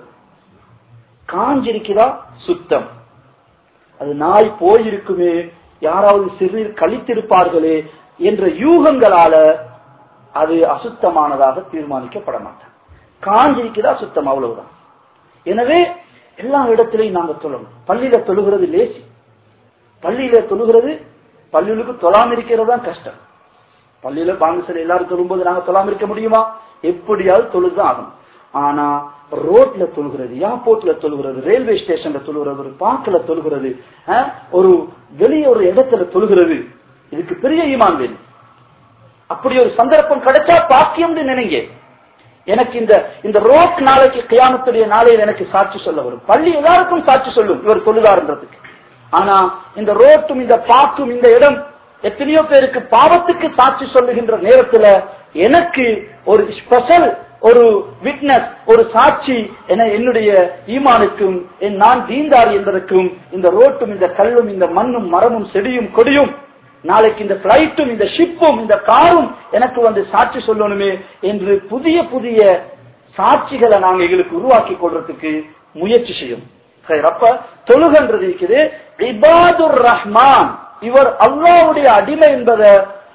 காஞ்சிருக்கிறா சுத்தம், அது நாய் போயிருக்குமே, யாராவது சிறுநீர் கழித்திருப்பார்களே என்ற யூகங்களால அது அசுத்தமானதாக தீர்மானிக்கப்பட மாட்டான். காஞ்சிருக்கிறா சுத்தம், அவ்வளவுதான். எனவே எல்லா இடத்திலையும் நாங்க தொழணும். பள்ளியில தொழுகிறது லேசி, பள்ளியில தொழுகிறது, பள்ளிகளுக்கு தொழாம இருக்கிறது தான் கஷ்டம். பள்ளியில பாங்கு சரி எல்லாரும் தொழும்போது நாங்க தொழாம இருக்க முடியுமா? எப்படியாவது தொழுதுதான் ஆகணும். ஆனா ரோட்ல தொழுகிறது, ஏர்போர்ட்ல தொழுகிறது, ரயில்வே ஸ்டேஷன்ல தொழுகிறது, ஒரு பார்க்ல தொழுகிறது, ஒரு வெளியே ஒரு இடத்துல தொழுகிறது, இதுக்கு பெரிய ஈமான் வேணும். அப்படி ஒரு சந்தர்ப்பம் கிடைச்சா பாக்கியம் நினைங்க. எனக்கு இந்த ரோட் நாளைக்கு கியாமத்துடைய நாளையில் எனக்கு சாட்சி சொல்ல வரும். பள்ளி எல்லாருக்கும் சாட்சி சொல்லும் இவர் தொழுதாருன்றதுக்கு. ஆனா இந்த ரோட்டும் இந்த பாக்கும் இந்த இடம் எத்தனையோ பேருக்கு பாவத்துக்கு சாட்சி சொல்லுகின்ற நேரத்துல எனக்கு ஒரு ஸ்பெஷல் ஒரு விட்னஸ், ஒரு சாட்சி என என்னுடைய ஈமானுக்கும் நான் தீந்தார் என்பதற்கும் இந்த ரோட்டும் இந்த கல்லும் இந்த மண்ணும் மரமும் செடியும் கொடியும் நாளைக்கு இந்த பிளைட்டும் இந்த ஷிப்பும் இந்த காரும் எனக்கு வந்து சாட்சி சொல்லணுமே என்று புதிய புதிய சாட்சிகளை நாங்க எங்களுக்கு உருவாக்கி கொள்றதுக்கு முயற்சி செய்யும். அப்ப தொழுகன்றது இருக்குது. இபாதுர் ரஹ்மான், இவர் அல்லாஹ்வுடைய அடிமை என்பதை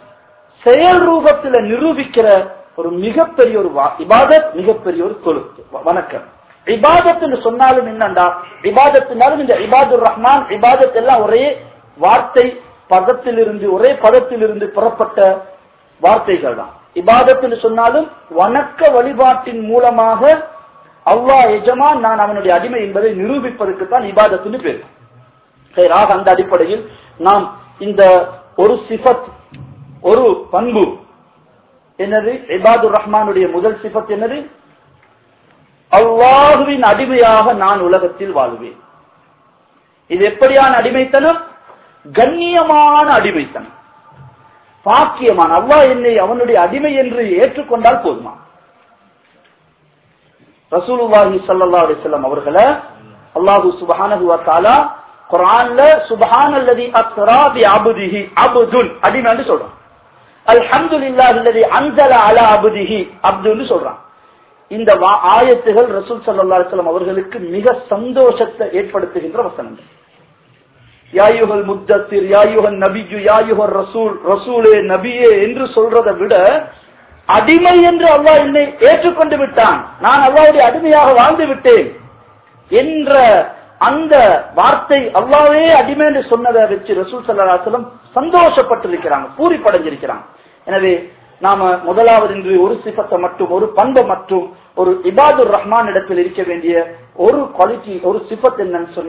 செயல் ரூபத்தில் நிரூபிக்கிற ஒரு மிகப்பெரிய ஒரு இபாதத், மிகப்பெரிய ஒரு தொழு வணக்கம். இபாதத் சொன்னாலும் என்னண்டா, இபாதத்தினாலும் இந்த இபாதுர் ரஹ்மான் இபாதத் எல்லாம் ஒரே வார்த்தை பதத்திலிருந்து, ஒரே பதத்திலிருந்து புறப்பட்ட வார்த்தைகள் தான். இபாதத் சொன்னாலும் வணக்க வழிபாட்டின் மூலமாக அல்லாஹ் எஜமான், நான் அவனுடைய அடிமை என்பதை நிரூபிப்பதற்கு தான் இபாதத்துன்னு பேர். அந்த அடிப்படையில் நாம் இந்த ஒரு சிஃபத், ஒரு பண்பு என்னது? இபாதுர் ரஹ்மானுடைய முதல் சிஃபத் என்னது? அல்லாஹுவின் அடிமையாக நான் உலகத்தில் வாழ்வேன். இது எப்படியான அடிமைத்தனம்? கண்ணியமான அடிமைத்தனம், பாக்கியமான. அல்லாஹ் என்னை அவனுடைய அடிமை என்று ஏற்றுக்கொண்டால் போதுமா? ரசூலுல்லாஹி ஸல்லல்லாஹு அலைஹி வஸல்லம் அவர்களை அல்லாஹ் சுப்ஹானஹு வ தஆலா குர்ஆன்ல சுப்ஹானல்லதி அஸ்ரா பி அப்திஹி, அப்துன் அடிமைன்னு சொல்றான். அல்ஹம்துலில்லாஹில்லதி அன்ஸல அலா அப்திஹி, அப்துன்னு சொல்றான். இந்த ஆயத்துகள் ரசூல் ஸல்லல்லாஹு அலைஹி வஸல்லம் அவர்களுக்கு மிக சந்தோஷத்தை ஏற்படுத்துகின்ற வசனங்கள். யாயுஹல் முத்தத்திர், யாயுஹன் நபிஜு, யாயுஹர் ரசூல், ரசூலே நபியே என்று சொல்றதை விட அடிமை என்று அல்லாஹ் என்னை ஏற்றுக்கொண்டு விட்டான், நான் அல்லாஹ்வுடைய அடிமையாக வாழ்ந்து விட்டேன் என்ற அந்த வார்த்தை, அல்லாஹ்வே அடிமை என்று சொன்னதை வச்சு ரசூல் ஸல்லல்லாஹு அலைஹி வஸல்லம் சந்தோஷப்பட்டிருக்கிறாங்க, பூரிப்படைஞ்சிருக்கிறாங்க. எனவே நாம முதலாவது இன்று ஒரு சிஃபத்தை மட்டும், ஒரு பண்பை மட்டும், ஒரு இபாதுர் ரஹ்மான் இடத்தில் இருக்க வேண்டிய ஒரு குவாலிட்டி, ஒரு சிஃபத் என்னன்னு சொன்னா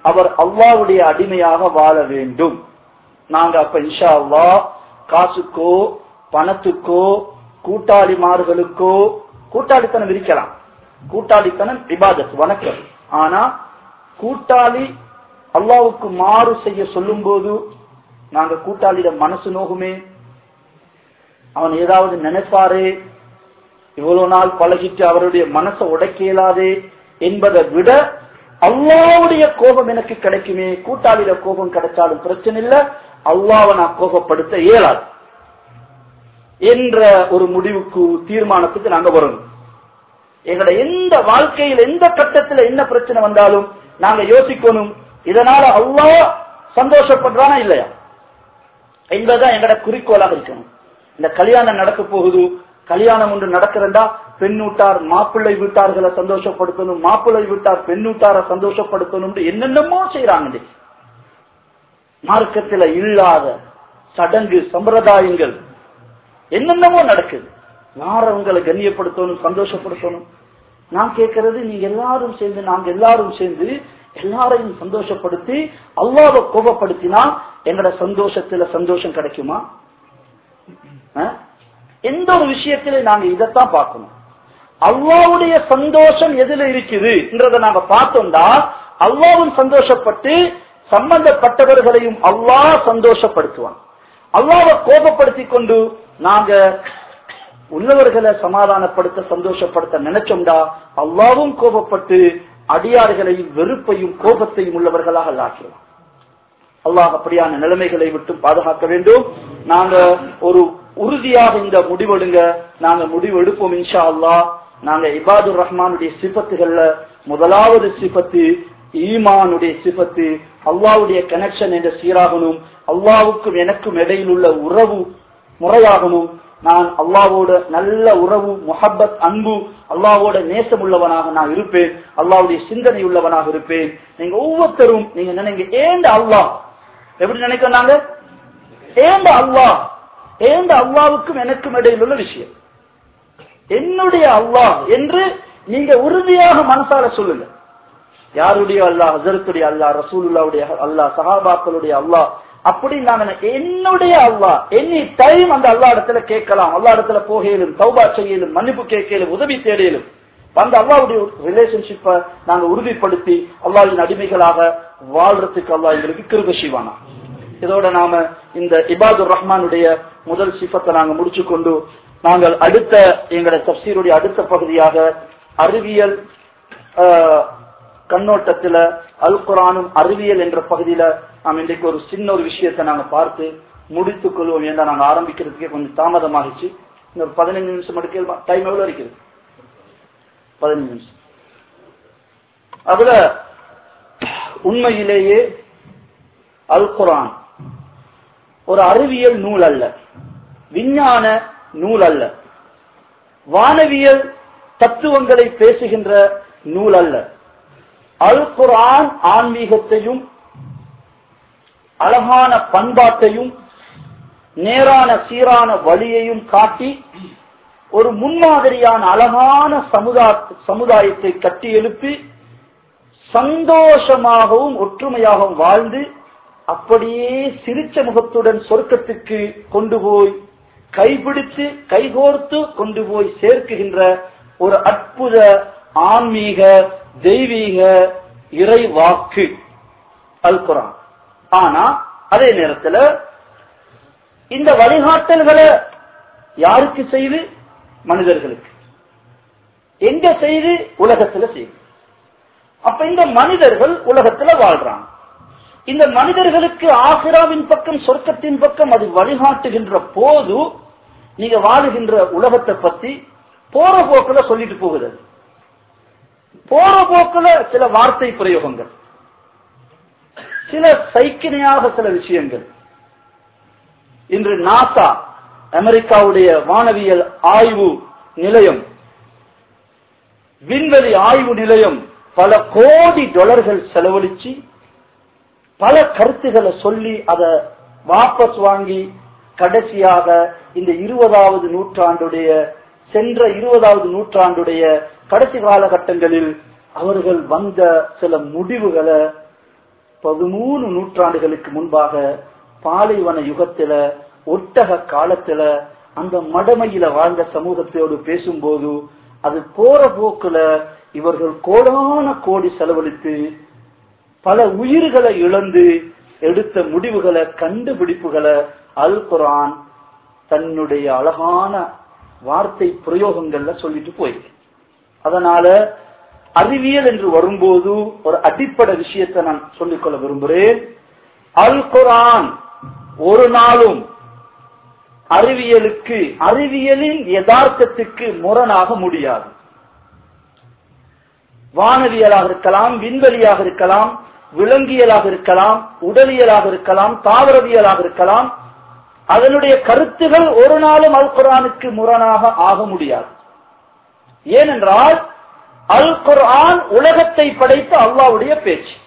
அவர் அல்லாஹ்வுடைய அடிமையாக வாழ வேண்டும். நாங்க அப்ப இன்ஷா அல்லாஹ் காசுக்கோ பணத்துக்கோ கூட்டாளிமார்களுக்கோ கூட்டாளித்தனம் இருக்கலாம், கூட்டாளித்தனம் இபாதத் வணக்கம். ஆனா கூட்டாளி அல்லாஹ்வுக்கு மாறு செய்ய சொல்லும் போது நாங்க கூட்டாளிட மனசு நோகுமே, அவன் ஏதாவது நினைப்பாரே, இவ்வளவு நாள் பழகிட்டு அவருடைய மனசை உடைக்க இயலாதே என்பதை விட அல்லாஹ்வுடைய கோபம் எனக்கு கிடைக்குமே, கூட்டாளிட கோபம் கிடைச்சாலும் பிரச்சனை இல்ல, அல்லாஹ்வை நான் கோபப்படுத்த இயலாது என்ற ஒரு முடிவுக்கு தீர்மானத்துக்கு நாங்க வரணும். எங்கட எந்த வாழ்க்கையில் எந்த கட்டத்தில் என்ன பிரச்சனை வந்தாலும் நாங்க யோசிக்கணும், இதனால அல்லாஹ் சந்தோஷப்படுறானா இல்லையா என்பதுதான் எங்கட குறிக்கோளாக இருக்கணும். இந்த கல்யாணம் நடக்க போகுது, கல்யாணம் ஒன்று நடக்கிறதா பெண்ணூட்டார் மாப்பிள்ளை வீட்டார்களை சந்தோஷப்படுத்தணும், மாப்பிள்ளை வீட்டார் பெண்ணூட்டாரை சந்தோஷப்படுத்தணும், என்னென்னமோ செய்யறாங்க. மார்க்கத்தில் இல்லாத சடங்கு சம்பிரதாயங்கள் என்னென்னமோ நடக்குது. யாரவங்களை கண்ணியப்படுத்தணும், சந்தோஷப்படுத்தணும். நான் கேட்கறது, நீங்க எல்லாரும் சேர்ந்து நாங்க எல்லாரும் சேர்ந்து எல்லாரையும் சந்தோஷப்படுத்தி அல்லாஹ்வை கோபப்படுத்தினா எங்கட சந்தோஷத்துல சந்தோஷம் கிடைக்குமா? எந்த ஒரு விஷயத்திலே நாங்க இதைத்தான் பார்க்கணும். அல்லாஹ்வுடைய சந்தோஷம் எதுல இருக்குதுன்றத நாங்க பார்த்தோம்னா அல்லாஹ்வும் சந்தோஷப்பட்டு சம்பந்தப்பட்டவர்களையும் அல்லாஹ் சந்தோஷப்படுத்துவான். அல்லாஹ்வை கோபப்படுத்தி கொண்டு நாங்க உள்ளவர்களை சமாதானப்படுத்த சந்தோஷப்படுத்த நினைச்சோம்டா அல்லாஹ்வும் கோபப்பட்டு அடியார்களையும் வெறுப்பையும் கோபத்தையும் உள்ளவர்களாக ஆக்கலாம். அல்லாஹ் அப்படியான நிலைமைகளை விட்டு பாதுகாக்க வேண்டும். நாங்க ஒரு உறுதியாக இந்த முடிவெடுங்க, நாங்க முடிவு எடுப்போம் இன்ஷா அல்லாஹ். நாங்க இபாதுர் ரஹ்மானுடைய சிபத்துகள்ல முதலாவது சிபத்து ஈமானுடைய சிபத்து, அல்லாஹ்வுடைய கனெக்ஷன் என்ற சீராகணும், அல்லாஹ்வுக்கும் எனக்கும் இடையில் உள்ள உறவு முறையாகணும். நான் அல்லாஹ்வோட நல்ல உறவு முஹப்பத் அன்பு அல்லாஹ்வோட நேசம் உள்ளவனாக நான் இருப்பேன், அல்லாஹ்வுடைய சிந்தனை உள்ளவனாக இருப்பேன். நீங்க ஒவ்வொருத்தரும் நீங்க நினைங்க, ஏண்ட அல்லாஹ் எப்படி நினைக்கிறாங்க, ஏண்ட அல்லாஹ், ஏண்ட அல்லாஹ்வுக்கும் எனக்கும் இடையில் உள்ள விஷயம் என்னுடைய அல்லாஹ் என்று நீங்க உறுதியாக மனசால சொல்லுங்க. யாருடைய அல்லாஹ்? ஹஸரத்துடைய அல்லாஹ், ரசூலுல்லாஹ்வுடைய அல்லாஹ், சஹாபாக்களுடைய அல்லாஹ். அப்படி நாங்க என்னுடைய அல்லாஹ் எனி டைம் அந்த அல்லாஹ் இடத்துல கேட்கலாம், அல்லாஹ் இடத்துல போகலும், தௌபா செய்யலும், மன்னிப்பு கேட்கலும், உதவி தேடலும். அந்த அல்லாஹ்வுடைய ரிலேஷன்ஷிப்பை நாங்க உறுதிப்படுத்தி அல்லாஹ்வின் அடிமைகளாக வாழ்றதுக்கு அல்லாஹ் எங்களுக்கு கிருபை செய்வானா. இதோட நாம இந்த இபாதுர் ரஹ்மானுடைய முதல் சிஃபத்தை நாங்க முடிச்சு கொண்டு நாங்கள் அடுத்த எங்களுடைய தஃப்சீருடைய அடுத்த பகுதியாக அறிவியல் கண்ணோட்டத்துல அல் குர்ஆனும் அறிவியல் என்ற பகுதியில நாம் இன்றைக்கு ஒரு சின்ன ஒரு விஷயத்தை நாங்க பார்த்து முடித்துக் கொள்வோம். ஏன்னா நாங்க ஆரம்பிக்கிறதுக்கே கொஞ்சம் தாமதமாகிச்சு. இன்னொரு 15 நிமிஷம் எடுக்க டைம் எவ்வளவு இருக்குது? 15 நிமிஷம். அதுல உண்மையிலேயே அல் குர்ஆன் ஒரு அறிவியல் நூல் அல்ல, விஞ்ஞான நூல் அல்ல, வானவியல் தத்துவங்களை பேசுகின்ற நூல் அல்ல. அல் குர்ஆன் ஆன்மீகத்தையும் அழகான பண்பாட்டையும் நேரான சீரான வழியையும் காட்டி ஒரு முன்மாதிரியான அழகான சமுதாயத்தை கட்டி எழுப்பி சந்தோஷமாகவும் ஒற்றுமையாகவும் வாழ்ந்து அப்படியே சிரிச்ச முகத்துடன் சொர்க்கத்துக்கு கொண்டு போய் கைபிடித்து கைகோர்த்து கொண்டு போய் சேர்க்குகின்ற ஒரு அற்புத ஆன்மீக தெய்வீக இறை வாக்கு அல் குர்ஆன். ஆனா அதே நேரத்தில் இந்த வழிகாட்டல்களை யாருக்கு செய்து? மனிதர்களுக்கு. எங்க செய்து? உலகத்துல செய்து. அப்ப இந்த மனிதர்கள் உலகத்துல வாழ்றாங்க. இந்த மனிதர்களுக்கு ஆகிராவின் பக்கம் சொர்க்கத்தின் பக்கம் அது வழிகாட்டுகின்ற போது நீங்க வாழுகின்ற உலகத்தை பத்தி போற போக்குல சொல்லிட்டு போகுது. போற போக்குல சில வார்த்தை பிரயோகங்கள், சில சைக்கிணையாக சில விஷயங்கள். இன்று நாசா அமெரிக்காவுடைய வானவியல் ஆய்வு நிலையம், விண்வெளி ஆய்வு நிலையம் பல கோடி டாலர்கள் செலவழிச்சு பல கருத்துக்களை சொல்லி அதை வாபஸ் வாங்கி கடைசியாக இந்த 20வது நூற்றாண்டுடைய சென்ற 20வது நூற்றாண்டுடைய கடைசி காலகட்டங்களில் அவர்கள் வந்த சில முடிவுகளை 13 நூற்றாண்டுகளுக்கு முன்பாக பாலைவன யுகத்தில ஒட்டக காலத்துல அந்த மடமையில வாழ்ந்த சமூகத்தோடு பேசும்போது அது போற போக்குல இவர்கள் கோடான கோடி செலவழித்து பல உயிர்களை இழந்து எடுத்த முடிவுகளை கண்டுபிடிப்புகளை அல் குர்ஆன் தன்னுடைய அழகான வார்த்தை பிரயோகங்கள்ல சொல்லிட்டு போயிருக்கு. அதனால அறிவியல் என்று வரும்போது ஒரு அடிப்படை விஷயத்தை நான் சொல்லிக்கொள்ள விரும்புகிறேன். அல் குர்ஆன் ஒரு நாளும் அறிவியலின் யதார்த்தத்துக்கு முரணாக முடியாது. வானவியலாக இருக்கலாம், விண்வெளியாக இருக்கலாம், விலங்கியலாக இருக்கலாம், உடலியலாக இருக்கலாம், தாவரவியலாக இருக்கலாம். அதனுடைய கருத்துகள் ஒரு நாளும் அல் குர்ஆனுக்கு முரணாக ஆக முடியாது. ஏனென்றால் அல் குர்ஆன் உலகத்தை படைத்த அல்லாஹ்வுடைய பேச்சு.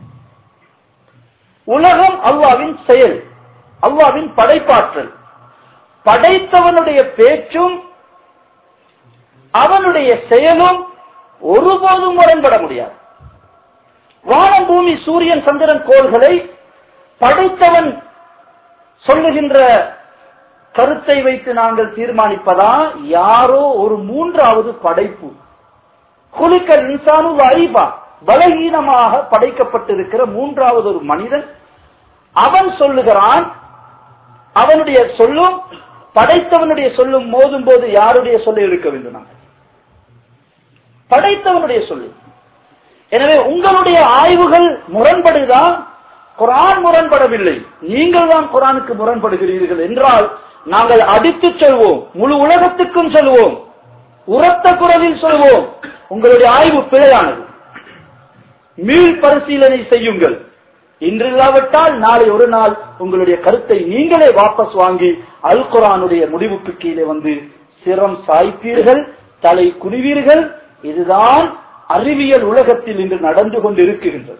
உலகம் அல்லாஹ்வின் செயல், அல்லாஹ்வின் படைப்பாற்றல். படைத்தவனுடைய பேச்சும் அவனுடைய செயலும் ஒருபோதும் முரண்பட முடியாது. வானம், பூமி, சூரியன், சந்திரன், கோள்களை படைத்தவன் சொல்லுகின்ற கருத்தை வைத்து நாங்கள் தீர்மானிப்பதா, யாரோ ஒரு மூன்றாவது படைப்பு, குலிக்கல் இன்சானு லைபா, பலகீனமாக படைக்கப்பட்டிருக்கிற மூன்றாவது ஒரு மனிதன், அவன் சொல்லுகிறான். அவனுடைய சொல்லும் படைத்தவனுடைய சொல்லும் மோதும் போது யாருடைய சொல்லை எடுக்க வேண்டும்? படைத்தவனுடைய சொல்லு. எனவே உங்களுடைய ஆய்வுகள் முரண்படுதான், குர்ஆன் முரண்படவில்லை, நீங்கள் தான் குர்ஆனுக்கு முரண்படுகிறீர்கள் என்றால் நாங்கள் அடித்து சொல்வோம், முழு உலகத்துக்கும் சொல்வோம், உரத்த குரலில் சொல்வோம், உங்களுடைய ஆய்வு பிழையானது, மீள் பரிசீலனை செய்யுங்கள். இன்றில்லாவிட்டால் நாளை ஒரு நாள் உங்களுடைய கருத்தை நீங்களே வாபஸ் வாங்கி அல் குர்ஆனுடைய முடிவுக்கு கீழே வந்து சிரம் சாய்ப்பீர்கள், தலை குனிவீர்கள். இதுதான் அறிவியல் உலகத்தில் இன்று நடந்து கொண்டிருக்கின்றது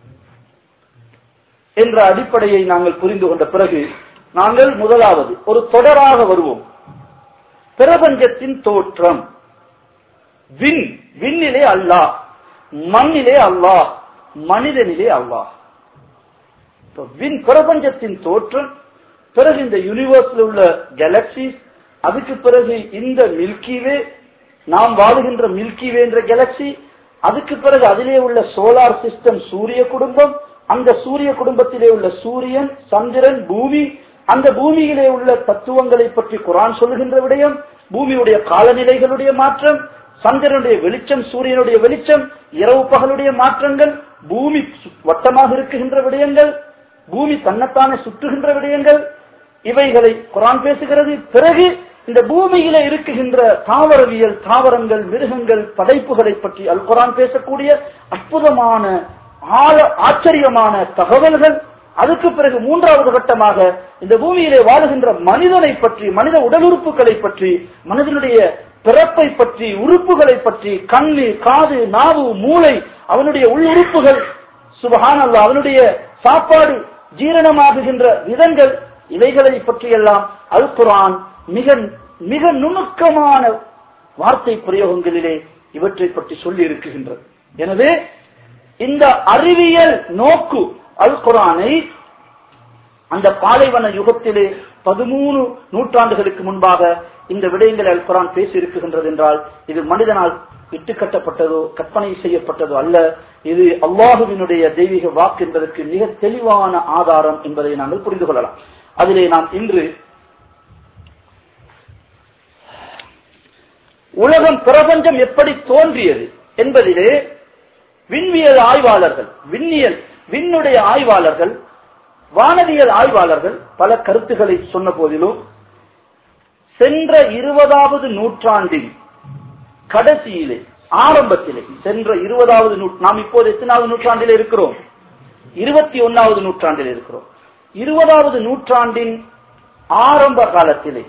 என்ற அடிப்படையை நாங்கள் புரிந்து கொண்ட பிறகு நாங்கள் முதலாவது ஒரு தொடராக வருவோம். பிரபஞ்சத்தின் தோற்றம். விண்ணிலே அல்லாஹ், மண்ணிலே அல்லாஹ், மனிதனிலே அல்லாஹ். பிரபஞ்சத்தின் தோற்றம், பிறகு இந்த யூனிவர்ஸ்ல உள்ள கேலக்சிஸ், அதுக்கு பிறகு இந்த மில்கிவே, நாம் வாழுகின்ற மில்கிவே என்ற கேலக்சி, அதுக்கு பிறகு அதிலே உள்ள சோலார் சிஸ்டம், சூரிய குடும்பம், அந்த சூரிய குடும்பத்திலே உள்ள சூரியன், சந்திரன், பூமி, அந்த பூமியிலே உள்ள தத்துவங்களை பற்றி குர்ஆன் சொல்லுகின்ற விடயம், பூமியுடைய காலநிலைகளுடைய மாற்றம், சந்திரனுடைய வெளிச்சம், சூரியனுடைய வெளிச்சம், இரவு பகலுடைய மாற்றங்கள், பூமி வட்டமாக இருக்குகின்ற விடயங்கள், பூமி தன்னைத்தானே சுற்றுகின்ற விடயங்கள், இவைகளை குர்ஆன் பேசுகிறது. பிறகு இந்த பூமியில இருக்குகின்ற தாவரவியல், தாவரங்கள், மிருகங்கள், படைப்புகளை பற்றி அல் குர்ஆன் பேசக்கூடிய அற்புதமான ஆச்சரியமான தகவல்கள். அதுக்கு பிறகு மூன்றாவது கட்டமாக இந்த பூமியிலே வாழுகின்ற மனிதனை பற்றி, மனித உடல் உறுப்புகளை பற்றி, மனிதனுடைய பிறப்பை பற்றி, உறுப்புகளை பற்றி, கண்ணு, காது, நாவு, மூளை, அவனுடைய உள்ளுறுப்புகள், சுப்ஹானல்லாஹ், அவனுடைய சாப்பாடு, ஜீரணமாகுகின்ற விதங்கள், இவைகளை பற்றியெல்லாம் அல் குர்ஆன் மிக மிக நுணுக்கமான வார்த்தை பிரயோகங்களிலே இவற்றை பற்றி சொல்லி இருக்குகின்றது. எனவே இந்த அறிவியல் நோக்கு அல் குர்ஆனை அந்த பாலைவன யுகத்திலே 13 நூற்றாண்டுகளுக்கு முன்பாக இந்த விடயங்களை அல் குர்ஆன் பேசி இருக்குகின்றது என்றால் இது மனிதனால் இட்டுக்கட்டப்பட்டதோ கற்பனை செய்யப்பட்டதோ அல்ல. இது அல்லாஹுவினுடைய தெய்வீக வாக்கு என்பதற்கு மிக தெளிவான ஆதாரம் என்பதை நாங்கள் புரிந்து கொள்ளலாம். அதிலே நாம் இன்று உலகம், பிரபஞ்சம் எப்படி தோன்றியது என்பதிலே விண்வியல் ஆய்வாளர்கள், விண்ணுடைய ஆய்வாளர்கள், வானவியல் ஆய்வாளர்கள் பல கருத்துக்களை சொன்ன போதிலும் சென்ற 20வது நூற்றாண்டின் கடைசியிலே, ஆரம்பத்திலே, சென்ற 20வது நாம் இப்போது எத்தனாவது நூற்றாண்டில் இருக்கிறோம்? 21வது நூற்றாண்டில் இருக்கிறோம். 20வது நூற்றாண்டின் ஆரம்ப காலத்திலே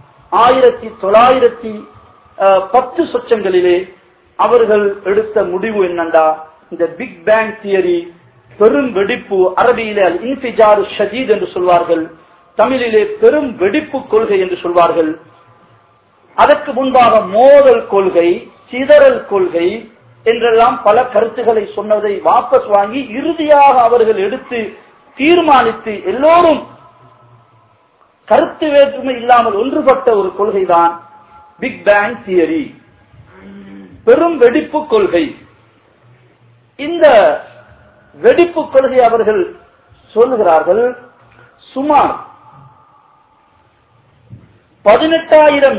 1910 சொச்சங்களிலே அவர்கள் எடுத்த முடிவு என்னண்டா, இந்த பிக் பேங் தியரி, பெரும் வெடிப்பு, அரபியிலே அல் இன்ஃபிஜாரு ஷதீத் என்று சொல்வார்கள், தமிழிலே பெரும் வெடிப்பு கொள்கை என்று சொல்வார்கள். அதற்கு முன்பாக மோதல் கொள்கை, சிதறல் கொள்கை, என்றெல்லாம் பல கருத்துக்களை சொன்னதை வாபஸ் வாங்கி இறுதியாக அவர்கள் எடுத்து தீர்மானித்து எல்லோரும் கருத்து வேற்றுமை இல்லாமல் ஒன்றுபட்ட ஒரு கொள்கைதான் பிக் பேங் தியரி, பெரும் வெடிப்பு கொள்கை. இந்த வெடிப்பு கொள்கை அவர்கள் சொல்லுகிறார்கள், சுமார் 18,000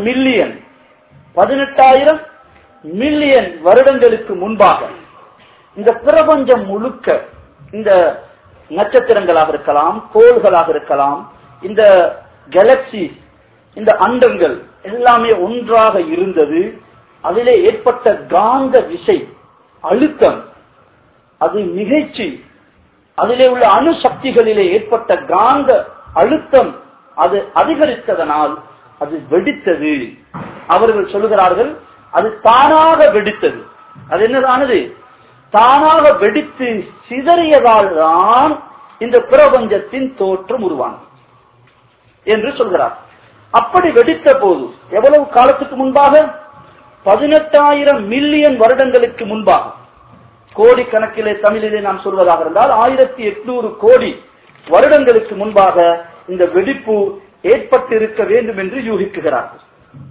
மில்லியன் வருடங்களுக்கு முன்பாக இந்த பிரபஞ்சம் முழுக்க, இந்த நட்சத்திரங்களாக இருக்கலாம், கோள்களாக இருக்கலாம், இந்த கேலக்சி, இந்த அண்டங்கள் எல்லாமே ஒன்றாக இருந்தது. அதிலே ஏற்பட்ட காந்த விசை அழுத்தம், அது மிகைச்சி, அதிலே உள்ள அணு சக்திகளிலே ஏற்பட்ட காந்த அழுத்தம் அது அதிகரித்ததனால் அது வெடித்தது. அவர்கள் சொல்லுகிறார்கள், அது தானாக வெடித்தது. அது என்னதானது? தானாக வெடித்து சிதறியதால் தான் இந்த பிரபஞ்சத்தின் தோற்றம் உருவானது என்று சொல்கிறார். அப்படி வெடித்த போது எவ்வளவு காலத்துக்கு முன்பாக? 18,000 மில்லியன் வருடங்களுக்கு முன்பாக. கோடிக்கணக்கிலே தமிழிலே நாம் சொல்வதாக இருந்தால் 1800 கோடி வருடங்களுக்கு முன்பாக இந்த வெடிப்பு ஏற்பட்டிருக்க வேண்டும் என்று யூகிக்குகிறார்கள்.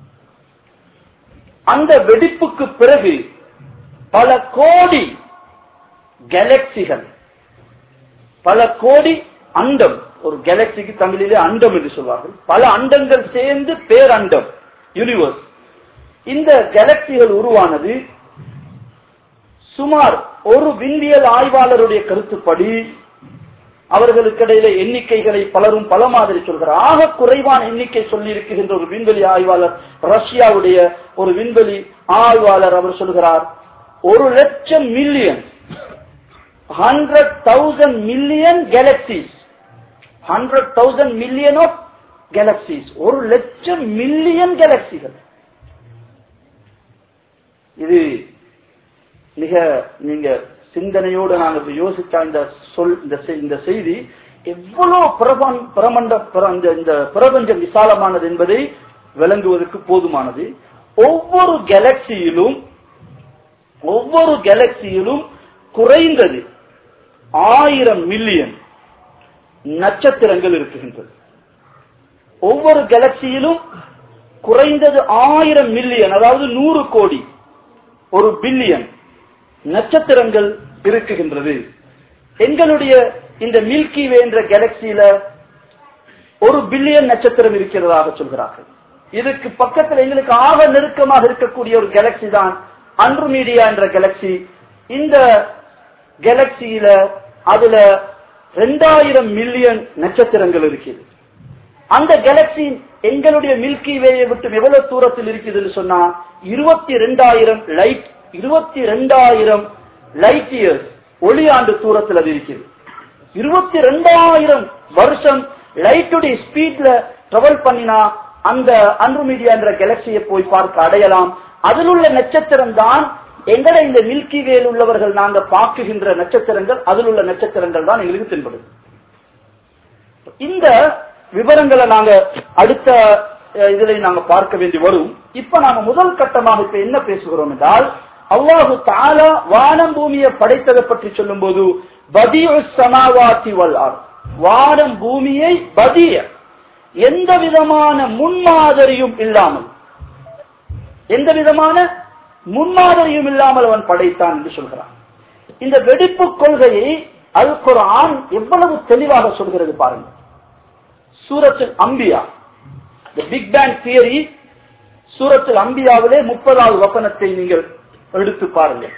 அந்த வெடிப்புக்கு பிறகு பல கோடி கேலக்சிகள், பல கோடி அண்டம், ஒரு கேலக்சிக்கு தமிழிலே அண்டம் என்று சொல்வார்கள், பல அண்டங்கள் சேர்ந்து பேரண்டம், யூனிவர்ஸ். இந்த கேலக்சிகள் உருவானது சுமார் ஒரு விண்வியல் ஆய்வாளருடைய கருத்துப்படி, அவர்களுக்கிடையிலே எண்ணிக்கைகளை பலரும் பல மாதிரி சொல்கிறார். ஆக குறைவான எண்ணிக்கை சொல்லி இருக்கின்ற ஒரு விண்வெளி ஆய்வாளர், ரஷ்யாவுடைய ஒரு விண்வெளி ஆய்வாளர், அவர் சொல்கிறார் 1,00,000 million, 100,000 million galaxies, 100,000 million of galaxies, 1,00,000 million கேலக்சிகள். இது மிக நீங்க சிந்தனையோடு நாங்கள் யோசிச்சா இந்த செய்தி எவ்வளவு இந்த பிரபஞ்சம் விசாலமானது என்பதை விளங்குவதற்கு போதுமானது. ஒவ்வொரு கேலக்சியிலும் குறைந்தது 1000 மில்லியன் நட்சத்திரங்கள் இருக்குகின்றது. ஒவ்வொரு கேலக்சியிலும் குறைந்தது 1000 மில்லியன், அதாவது 100 கோடி, 1 பில்லியன் நட்சத்திரங்கள் இருக்குகின்றது. எங்களுடைய இந்த மில்கி வே என்ற கேலக்சியில 1 பில்லியன் நட்சத்திரம் இருக்கிறதாக சொல்கிறார்கள். இதுக்கு பக்கத்தில் எங்களுக்கு ஆக நெருக்கமாக இருக்கக்கூடிய ஒரு கேலக்சி தான் ஆண்ட்ரோமீடியா என்ற கேலக்சி. இந்த கேலக்சியில அதுல 2000 மில்லியன் நட்சத்திரங்கள் இருக்குது. அந்த கேலக்சி எங்களுடைய மில்கி வேயை விட்டு எவ்வளவு தூரத்தில் இருக்குதுன்னு சொன்னா 22,000 லைட் இயர்ஸ், ஒளியாண்டு தூரத்தில் அது இருக்குது. 22,000 வருஷம் லைட்டுடைய ஸ்பீட்ல டிராவல் பண்ணினா அந்த ஆண்ட்ரோமீடியா என்ற கேலக்சியை போய் பார்க்க அடையலாம். அதில் உள்ள நட்சத்திரம் தான் எங்களை இந்த மில்கி வேல் உள்ளவர்கள் நாங்க பார்க்குகின்ற நட்சத்திரங்கள், அதில் உள்ள நட்சத்திரங்கள் தான் எங்களுக்கு தென்படுது. இந்த விவரங்களை நாங்க அடுத்த இதில் நாங்க பார்க்க வேண்டி வரும். இப்ப நாங்க முதல் கட்டமாக இப்ப என்ன பேசுகிறோம் என்றால், அல்லாஹு தஆலா வானம் பூமியை படைத்ததை பற்றி சொல்லும் போது பதீஉஸ் ஸமாவாத்தி வல் அர்த், வானம் பூமியை பதிய, எந்த விதமான முன்மாதிரியும் இல்லாமல் அவன் படைத்தான் என்று சொல்கிறான். இந்த வெடிப்பு கொள்கையை அல் குர்ஆன் எவ்வளவு தெளிவாக சொல்கிறது பாருங்க. சூரத்துல் அம்பியா, the big bang theory, சூரத்துல் அம்பியாவிலே 30வது வசனத்தை நீங்கள் எடுத்து பாருங்கள்.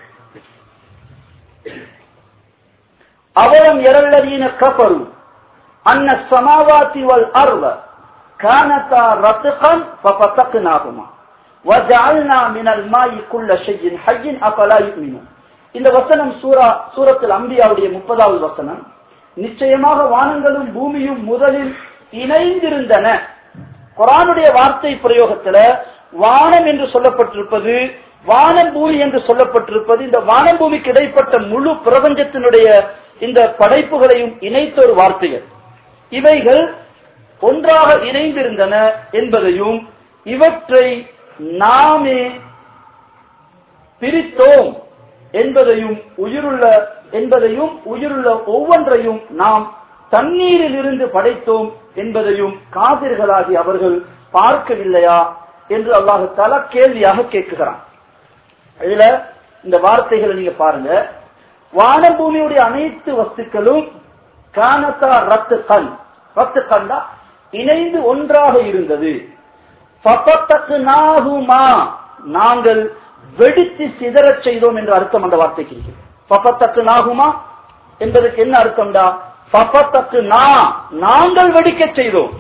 அவலம் யரல்லதீன கஃபரு அன்ன ஸமாவாதி வல் அர்த கானதா ரத்கன் ஃபஃபதக்னாஹுமா வஜஅல்னா மினல் மாஇ குல்ல ஷைஇன் ஹய்யின் அஃபலா யுமினூன். இந்த வசனம் சூரத்துல் அம்பியாவுடைய 30வது வசனம். நிச்சயமாக வானங்களும் பூமியும் முதலில் இணைந்திருந்தன. குர்ஆனுடைய வார்த்தை பிரயோகத்தில் வானம் என்று சொல்லப்பட்டிருப்பது, வானம் பூமி என்று சொல்லப்பட்டிருப்பது, இந்த வானம் பூமிக்கு இடைப்பட்ட முழு பிரபஞ்சத்தினுடைய இந்த படைப்புகளையும் இணைத்த ஒரு வார்த்தைகள். இவைகள் ஒன்றாக இணைந்திருந்தன என்பதையும், இவற்றை நாமே பிரித்தோம், என்பதையும் உயிருள்ள ஒவ்வொன்றையும் நாம் தண்ணீரில் இருந்து படைத்தோம் என்பதையும் காபிர்களாகி அவர்கள் பார்க்கவில்லையா என்று அல்லாஹ் தஆலா கேள்வியாக கேட்கிறான். இதுல இந்த வார்த்தைகளை நீங்க பாருங்க. வான பூமியுடைய அனைத்து வஸ்துக்களும் கானதா ரத்துகன் இணைந்து ஒன்றாக இருந்தது. ஃபஃபதக்னாஹுமா நாங்கள் வெடித்து சிதறச் செய்தோம் என்ற அர்த்தம் அந்த வார்த்தைக்கு இருக்கு. ஃபஃபதக்னாஹுமா என்பதற்கு என்ன அர்த்தம்டா? ஃபஃபதக்னா நாங்கள் வெடிக்கச் செய்தோம்.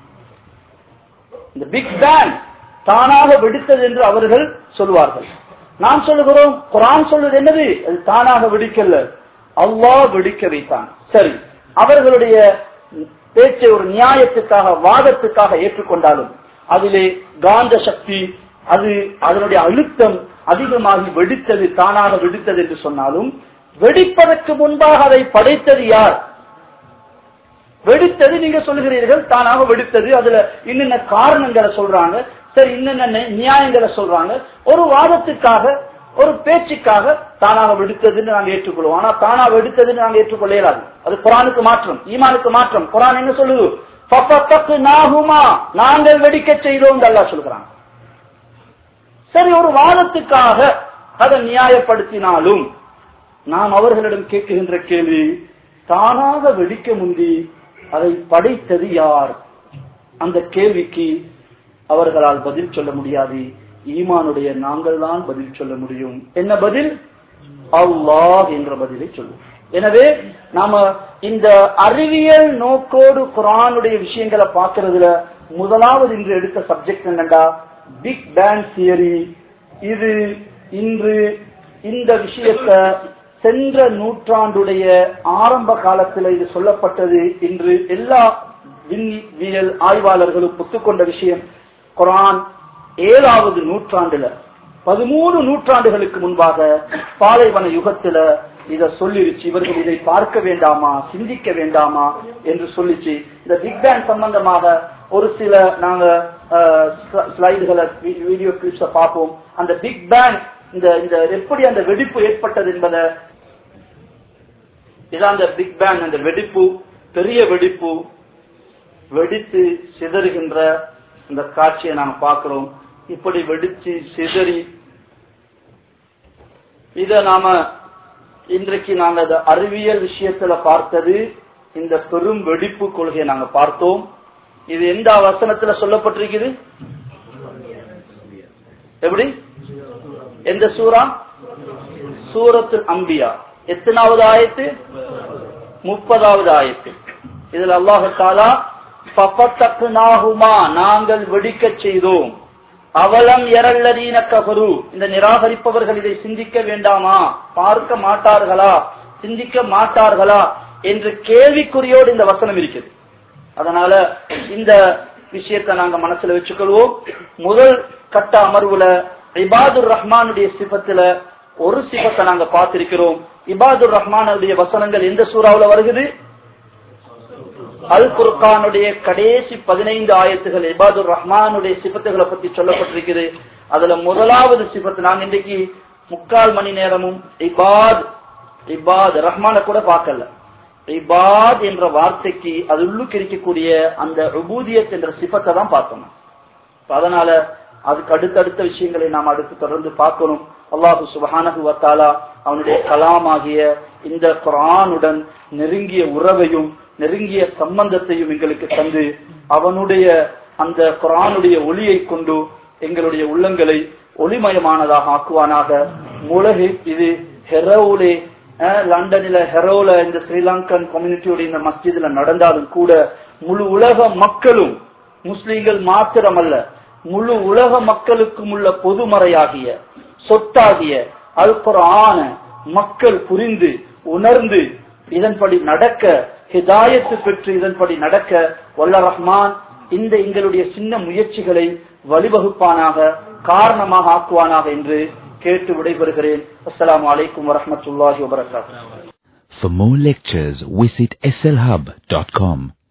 இந்த பிக் பேங் தானாக வெடித்தது என்று அவர்கள் சொல்வார்கள். நாம் சொல்லுகிறோம், குர்ஆன் சொல்வது என்னது? அது தானாக வெடிக்கல, அல்லாஹ் வெடிக்க வைத்தான். சரி, அவர்களுடைய பேச்சை ஒரு நியாயத்துக்காக வாதத்துக்காக ஏற்றுக்கொண்டாலும் அதிலே காந்த சக்தி அதனுடைய அழுத்தம் அதிகமாகி வெடித்தது, தானாக வெடித்தது என்று சொன்னாலும் வெடிப்பதற்கு முன்பாக அதை படைத்தது யார்? வெடித்தது நீங்க சொல்லுகிறீர்கள், தானாக வெடித்தது. அதுல இன்னென்ன காரணங்களை சொல்றாங்க, சரி இன்னென்ன நியாயங்களை சொல்றாங்க. ஒரு வாதத்துக்காக ஒரு பேச்சுக்காக தானாக வெடித்ததுன்னு நாங்க ஏற்றுக்கொள்வோம். ஆனா தானா வெடித்ததுன்னு நாங்க ஏற்றுக்கொள்ள இயலாது. அது குர்ஆனுக்கு மாற்றம், ஈமானுக்கு மாற்றம். குர்ஆன் என்ன சொல்லுது? ஃபஃபதக்னாஹுமா நாங்கள் வெடிக்க செய்தோம் அல்லாஹ் சொல்றாங்க. சரி, ஒரு வாதத்துக்காக அதை நியாயப்படுத்தினாலும் நாம் அவர்களிடம் கேட்கின்ற கேள்வி, தானாக வெடிக்க முந்தி அதை படைத்தது யார்? அந்த கேள்விக்கு அவர்களால் பதில் சொல்ல முடியாது. ஈமானுடைய நாங்கள் தான் பதில் சொல்ல முடியும். என்ன பதில்? அல்லாஹ் என்ற பதிலை சொல்லும். எனவே நாம இந்த அறிவியல் நோக்கோடு குர்ஆனுடைய விஷயங்களை பார்க்கறதுல முதலாவது இன்று எடுத்த சப்ஜெக்ட் என்னண்டா? Big bang theory. இது இன்று இந்த விஷயத்தை சென்ற நூற்றாண்டுடைய ஆரம்ப காலத்தில் இது சொல்லப்பட்டது. இன்று எல்லா விண்வியல் ஆய்வாளர்களும் ஒத்துக்கொண்ட விஷயம். குர்ஆன் 7வது நூற்றாண்டுல 13 நூற்றாண்டுகளுக்கு முன்பாக பாலைவன யுகத்துல இத சொல்லிருச்சு. இவர்கள் இதை பார்க்க வேண்டாமா, சிந்திக்க வேண்டாமா என்று சொல்லிச்சு. இந்த பிக் பேங் சம்பந்தமாக ஒரு சில நாங்க ஸ்லைடுகளை வீடியோ கிளிப்ஸ பார்ப்போம். அந்த பிக் பேங் இந்த எப்படி அந்த வெடிப்பு ஏற்பட்டது என்பதை, இதான் அந்த பிக் பேங், அந்த வெடிப்பு, பெரிய வெடிப்பு, வெடித்து சிதறுகின்ற இந்த காட்சியை நாங்க பார்க்கிறோம். இப்படி வெடிச்சு சிதறி இத நாம இன்றைக்கு நாங்க அறிவியல் விஷயத்துல பார்த்தது இந்த பெரும் வெடிப்பு கொள்கையை நாங்க பார்த்தோம். இது எந்த வசனத்துல சொல்லப்பட்டிருக்குது? எப்படி? எந்த சூரா? சூரத்துல் அம்பியா. எத்தனாவது ஆயத்து? 30வது ஆயத்து. இதுல அல்லாஹ் தஆலா ஃபஃபதக்னாஹுமா நாங்கள் வெடிக்க செய்தோம். அவலம் யரல்லதீன கஃபரு இந்த நிராகரிப்பவர்கள் இதை சிந்திக்க வேண்டாமா, பார்க்க மாட்டார்களா, சிந்திக்க மாட்டார்களா என்று கேள்விக்குறியோடு இந்த வசனம் இருக்குது. அதனால இந்த விஷயத்தை நாங்க மனசுல வச்சுக்கொள்வோம். முதல் கட்ட அமர்வுல இபாதுர் ரஹ்மானுடைய சிபத்துல ஒரு சிபத்தை நாங்க பார்த்திருக்கிறோம். இபாதுர் ரஹ்மானுடைய வசனங்கள் எந்த சூறாவுல வருகிறது? அல் குர்ஆனுடைய கடைசி 15 ஆயத்துகள் இபாதுர் ரஹ்மானுடைய சிபத்துகளை பத்தி சொல்லப்பட்டிருக்கிறது. அதுல முதலாவது சிபத்து நாங்க இன்றைக்கு 3/4 மணி நேரமும் இபாத் ரஹ்மான கூட பார்க்கல. இபாத் என்ற வார்த்தைக்கு அது உள்ளுக்கு இருக்கக்கூடிய அந்த உபூதியத் என்ற சிபத்தை தான் பார்த்தோம். அதனால அதுக்கு அடுத்தடுத்த விஷயங்களை நாம் அடுத்து தொடர்ந்து பார்க்கணும். அல்லாஹு சுப்ஹானஹு வ தஆலா அவனுடைய கலாமாகிய இந்த குர்ஆனுடன் நெருங்கிய உறவையும் நெருங்கிய சம்பந்தத்தையும் எங்களுக்கு தந்து அவனுடைய அந்த குர்ஆனுடைய ஒளியை கொண்டு எங்களுடைய உள்ளங்களை ஒளிமயமானதாக ஆக்குவானாக. இது ஹெரோலே லண்டனில ஹெரோல இந்த ஸ்ரீலங்கன் கம்யூனிட்டியோட இந்த மஸ்ஜித்ல நடந்தாலும் கூட முழு உலக மக்களும், முஸ்லிம்கள் மாத்திரமல்ல முழு உலக மக்களுக்கும் உள்ள பொதுமறையாகிய சொத்தாகிய அல் குர்ஆன மக்கள் புரிந்து உணர்ந்து இதன்படி நடக்க, ஹிதாயத்து பெற்று இதன்படி நடக்க வல்ல ரஹ்மான் இந்த எங்களுடைய சின்ன முயற்சிகளை வழிவகுப்பானாக, காரணமாக ஆக்குவானாக என்று கேட்டு விடைபெறுகிறேன். அஸ்ஸலாமு அலைக்கும் வரஹ்மத்துல்லாஹி வபரகாத்துஹு. For more lectures, visit slhub.com.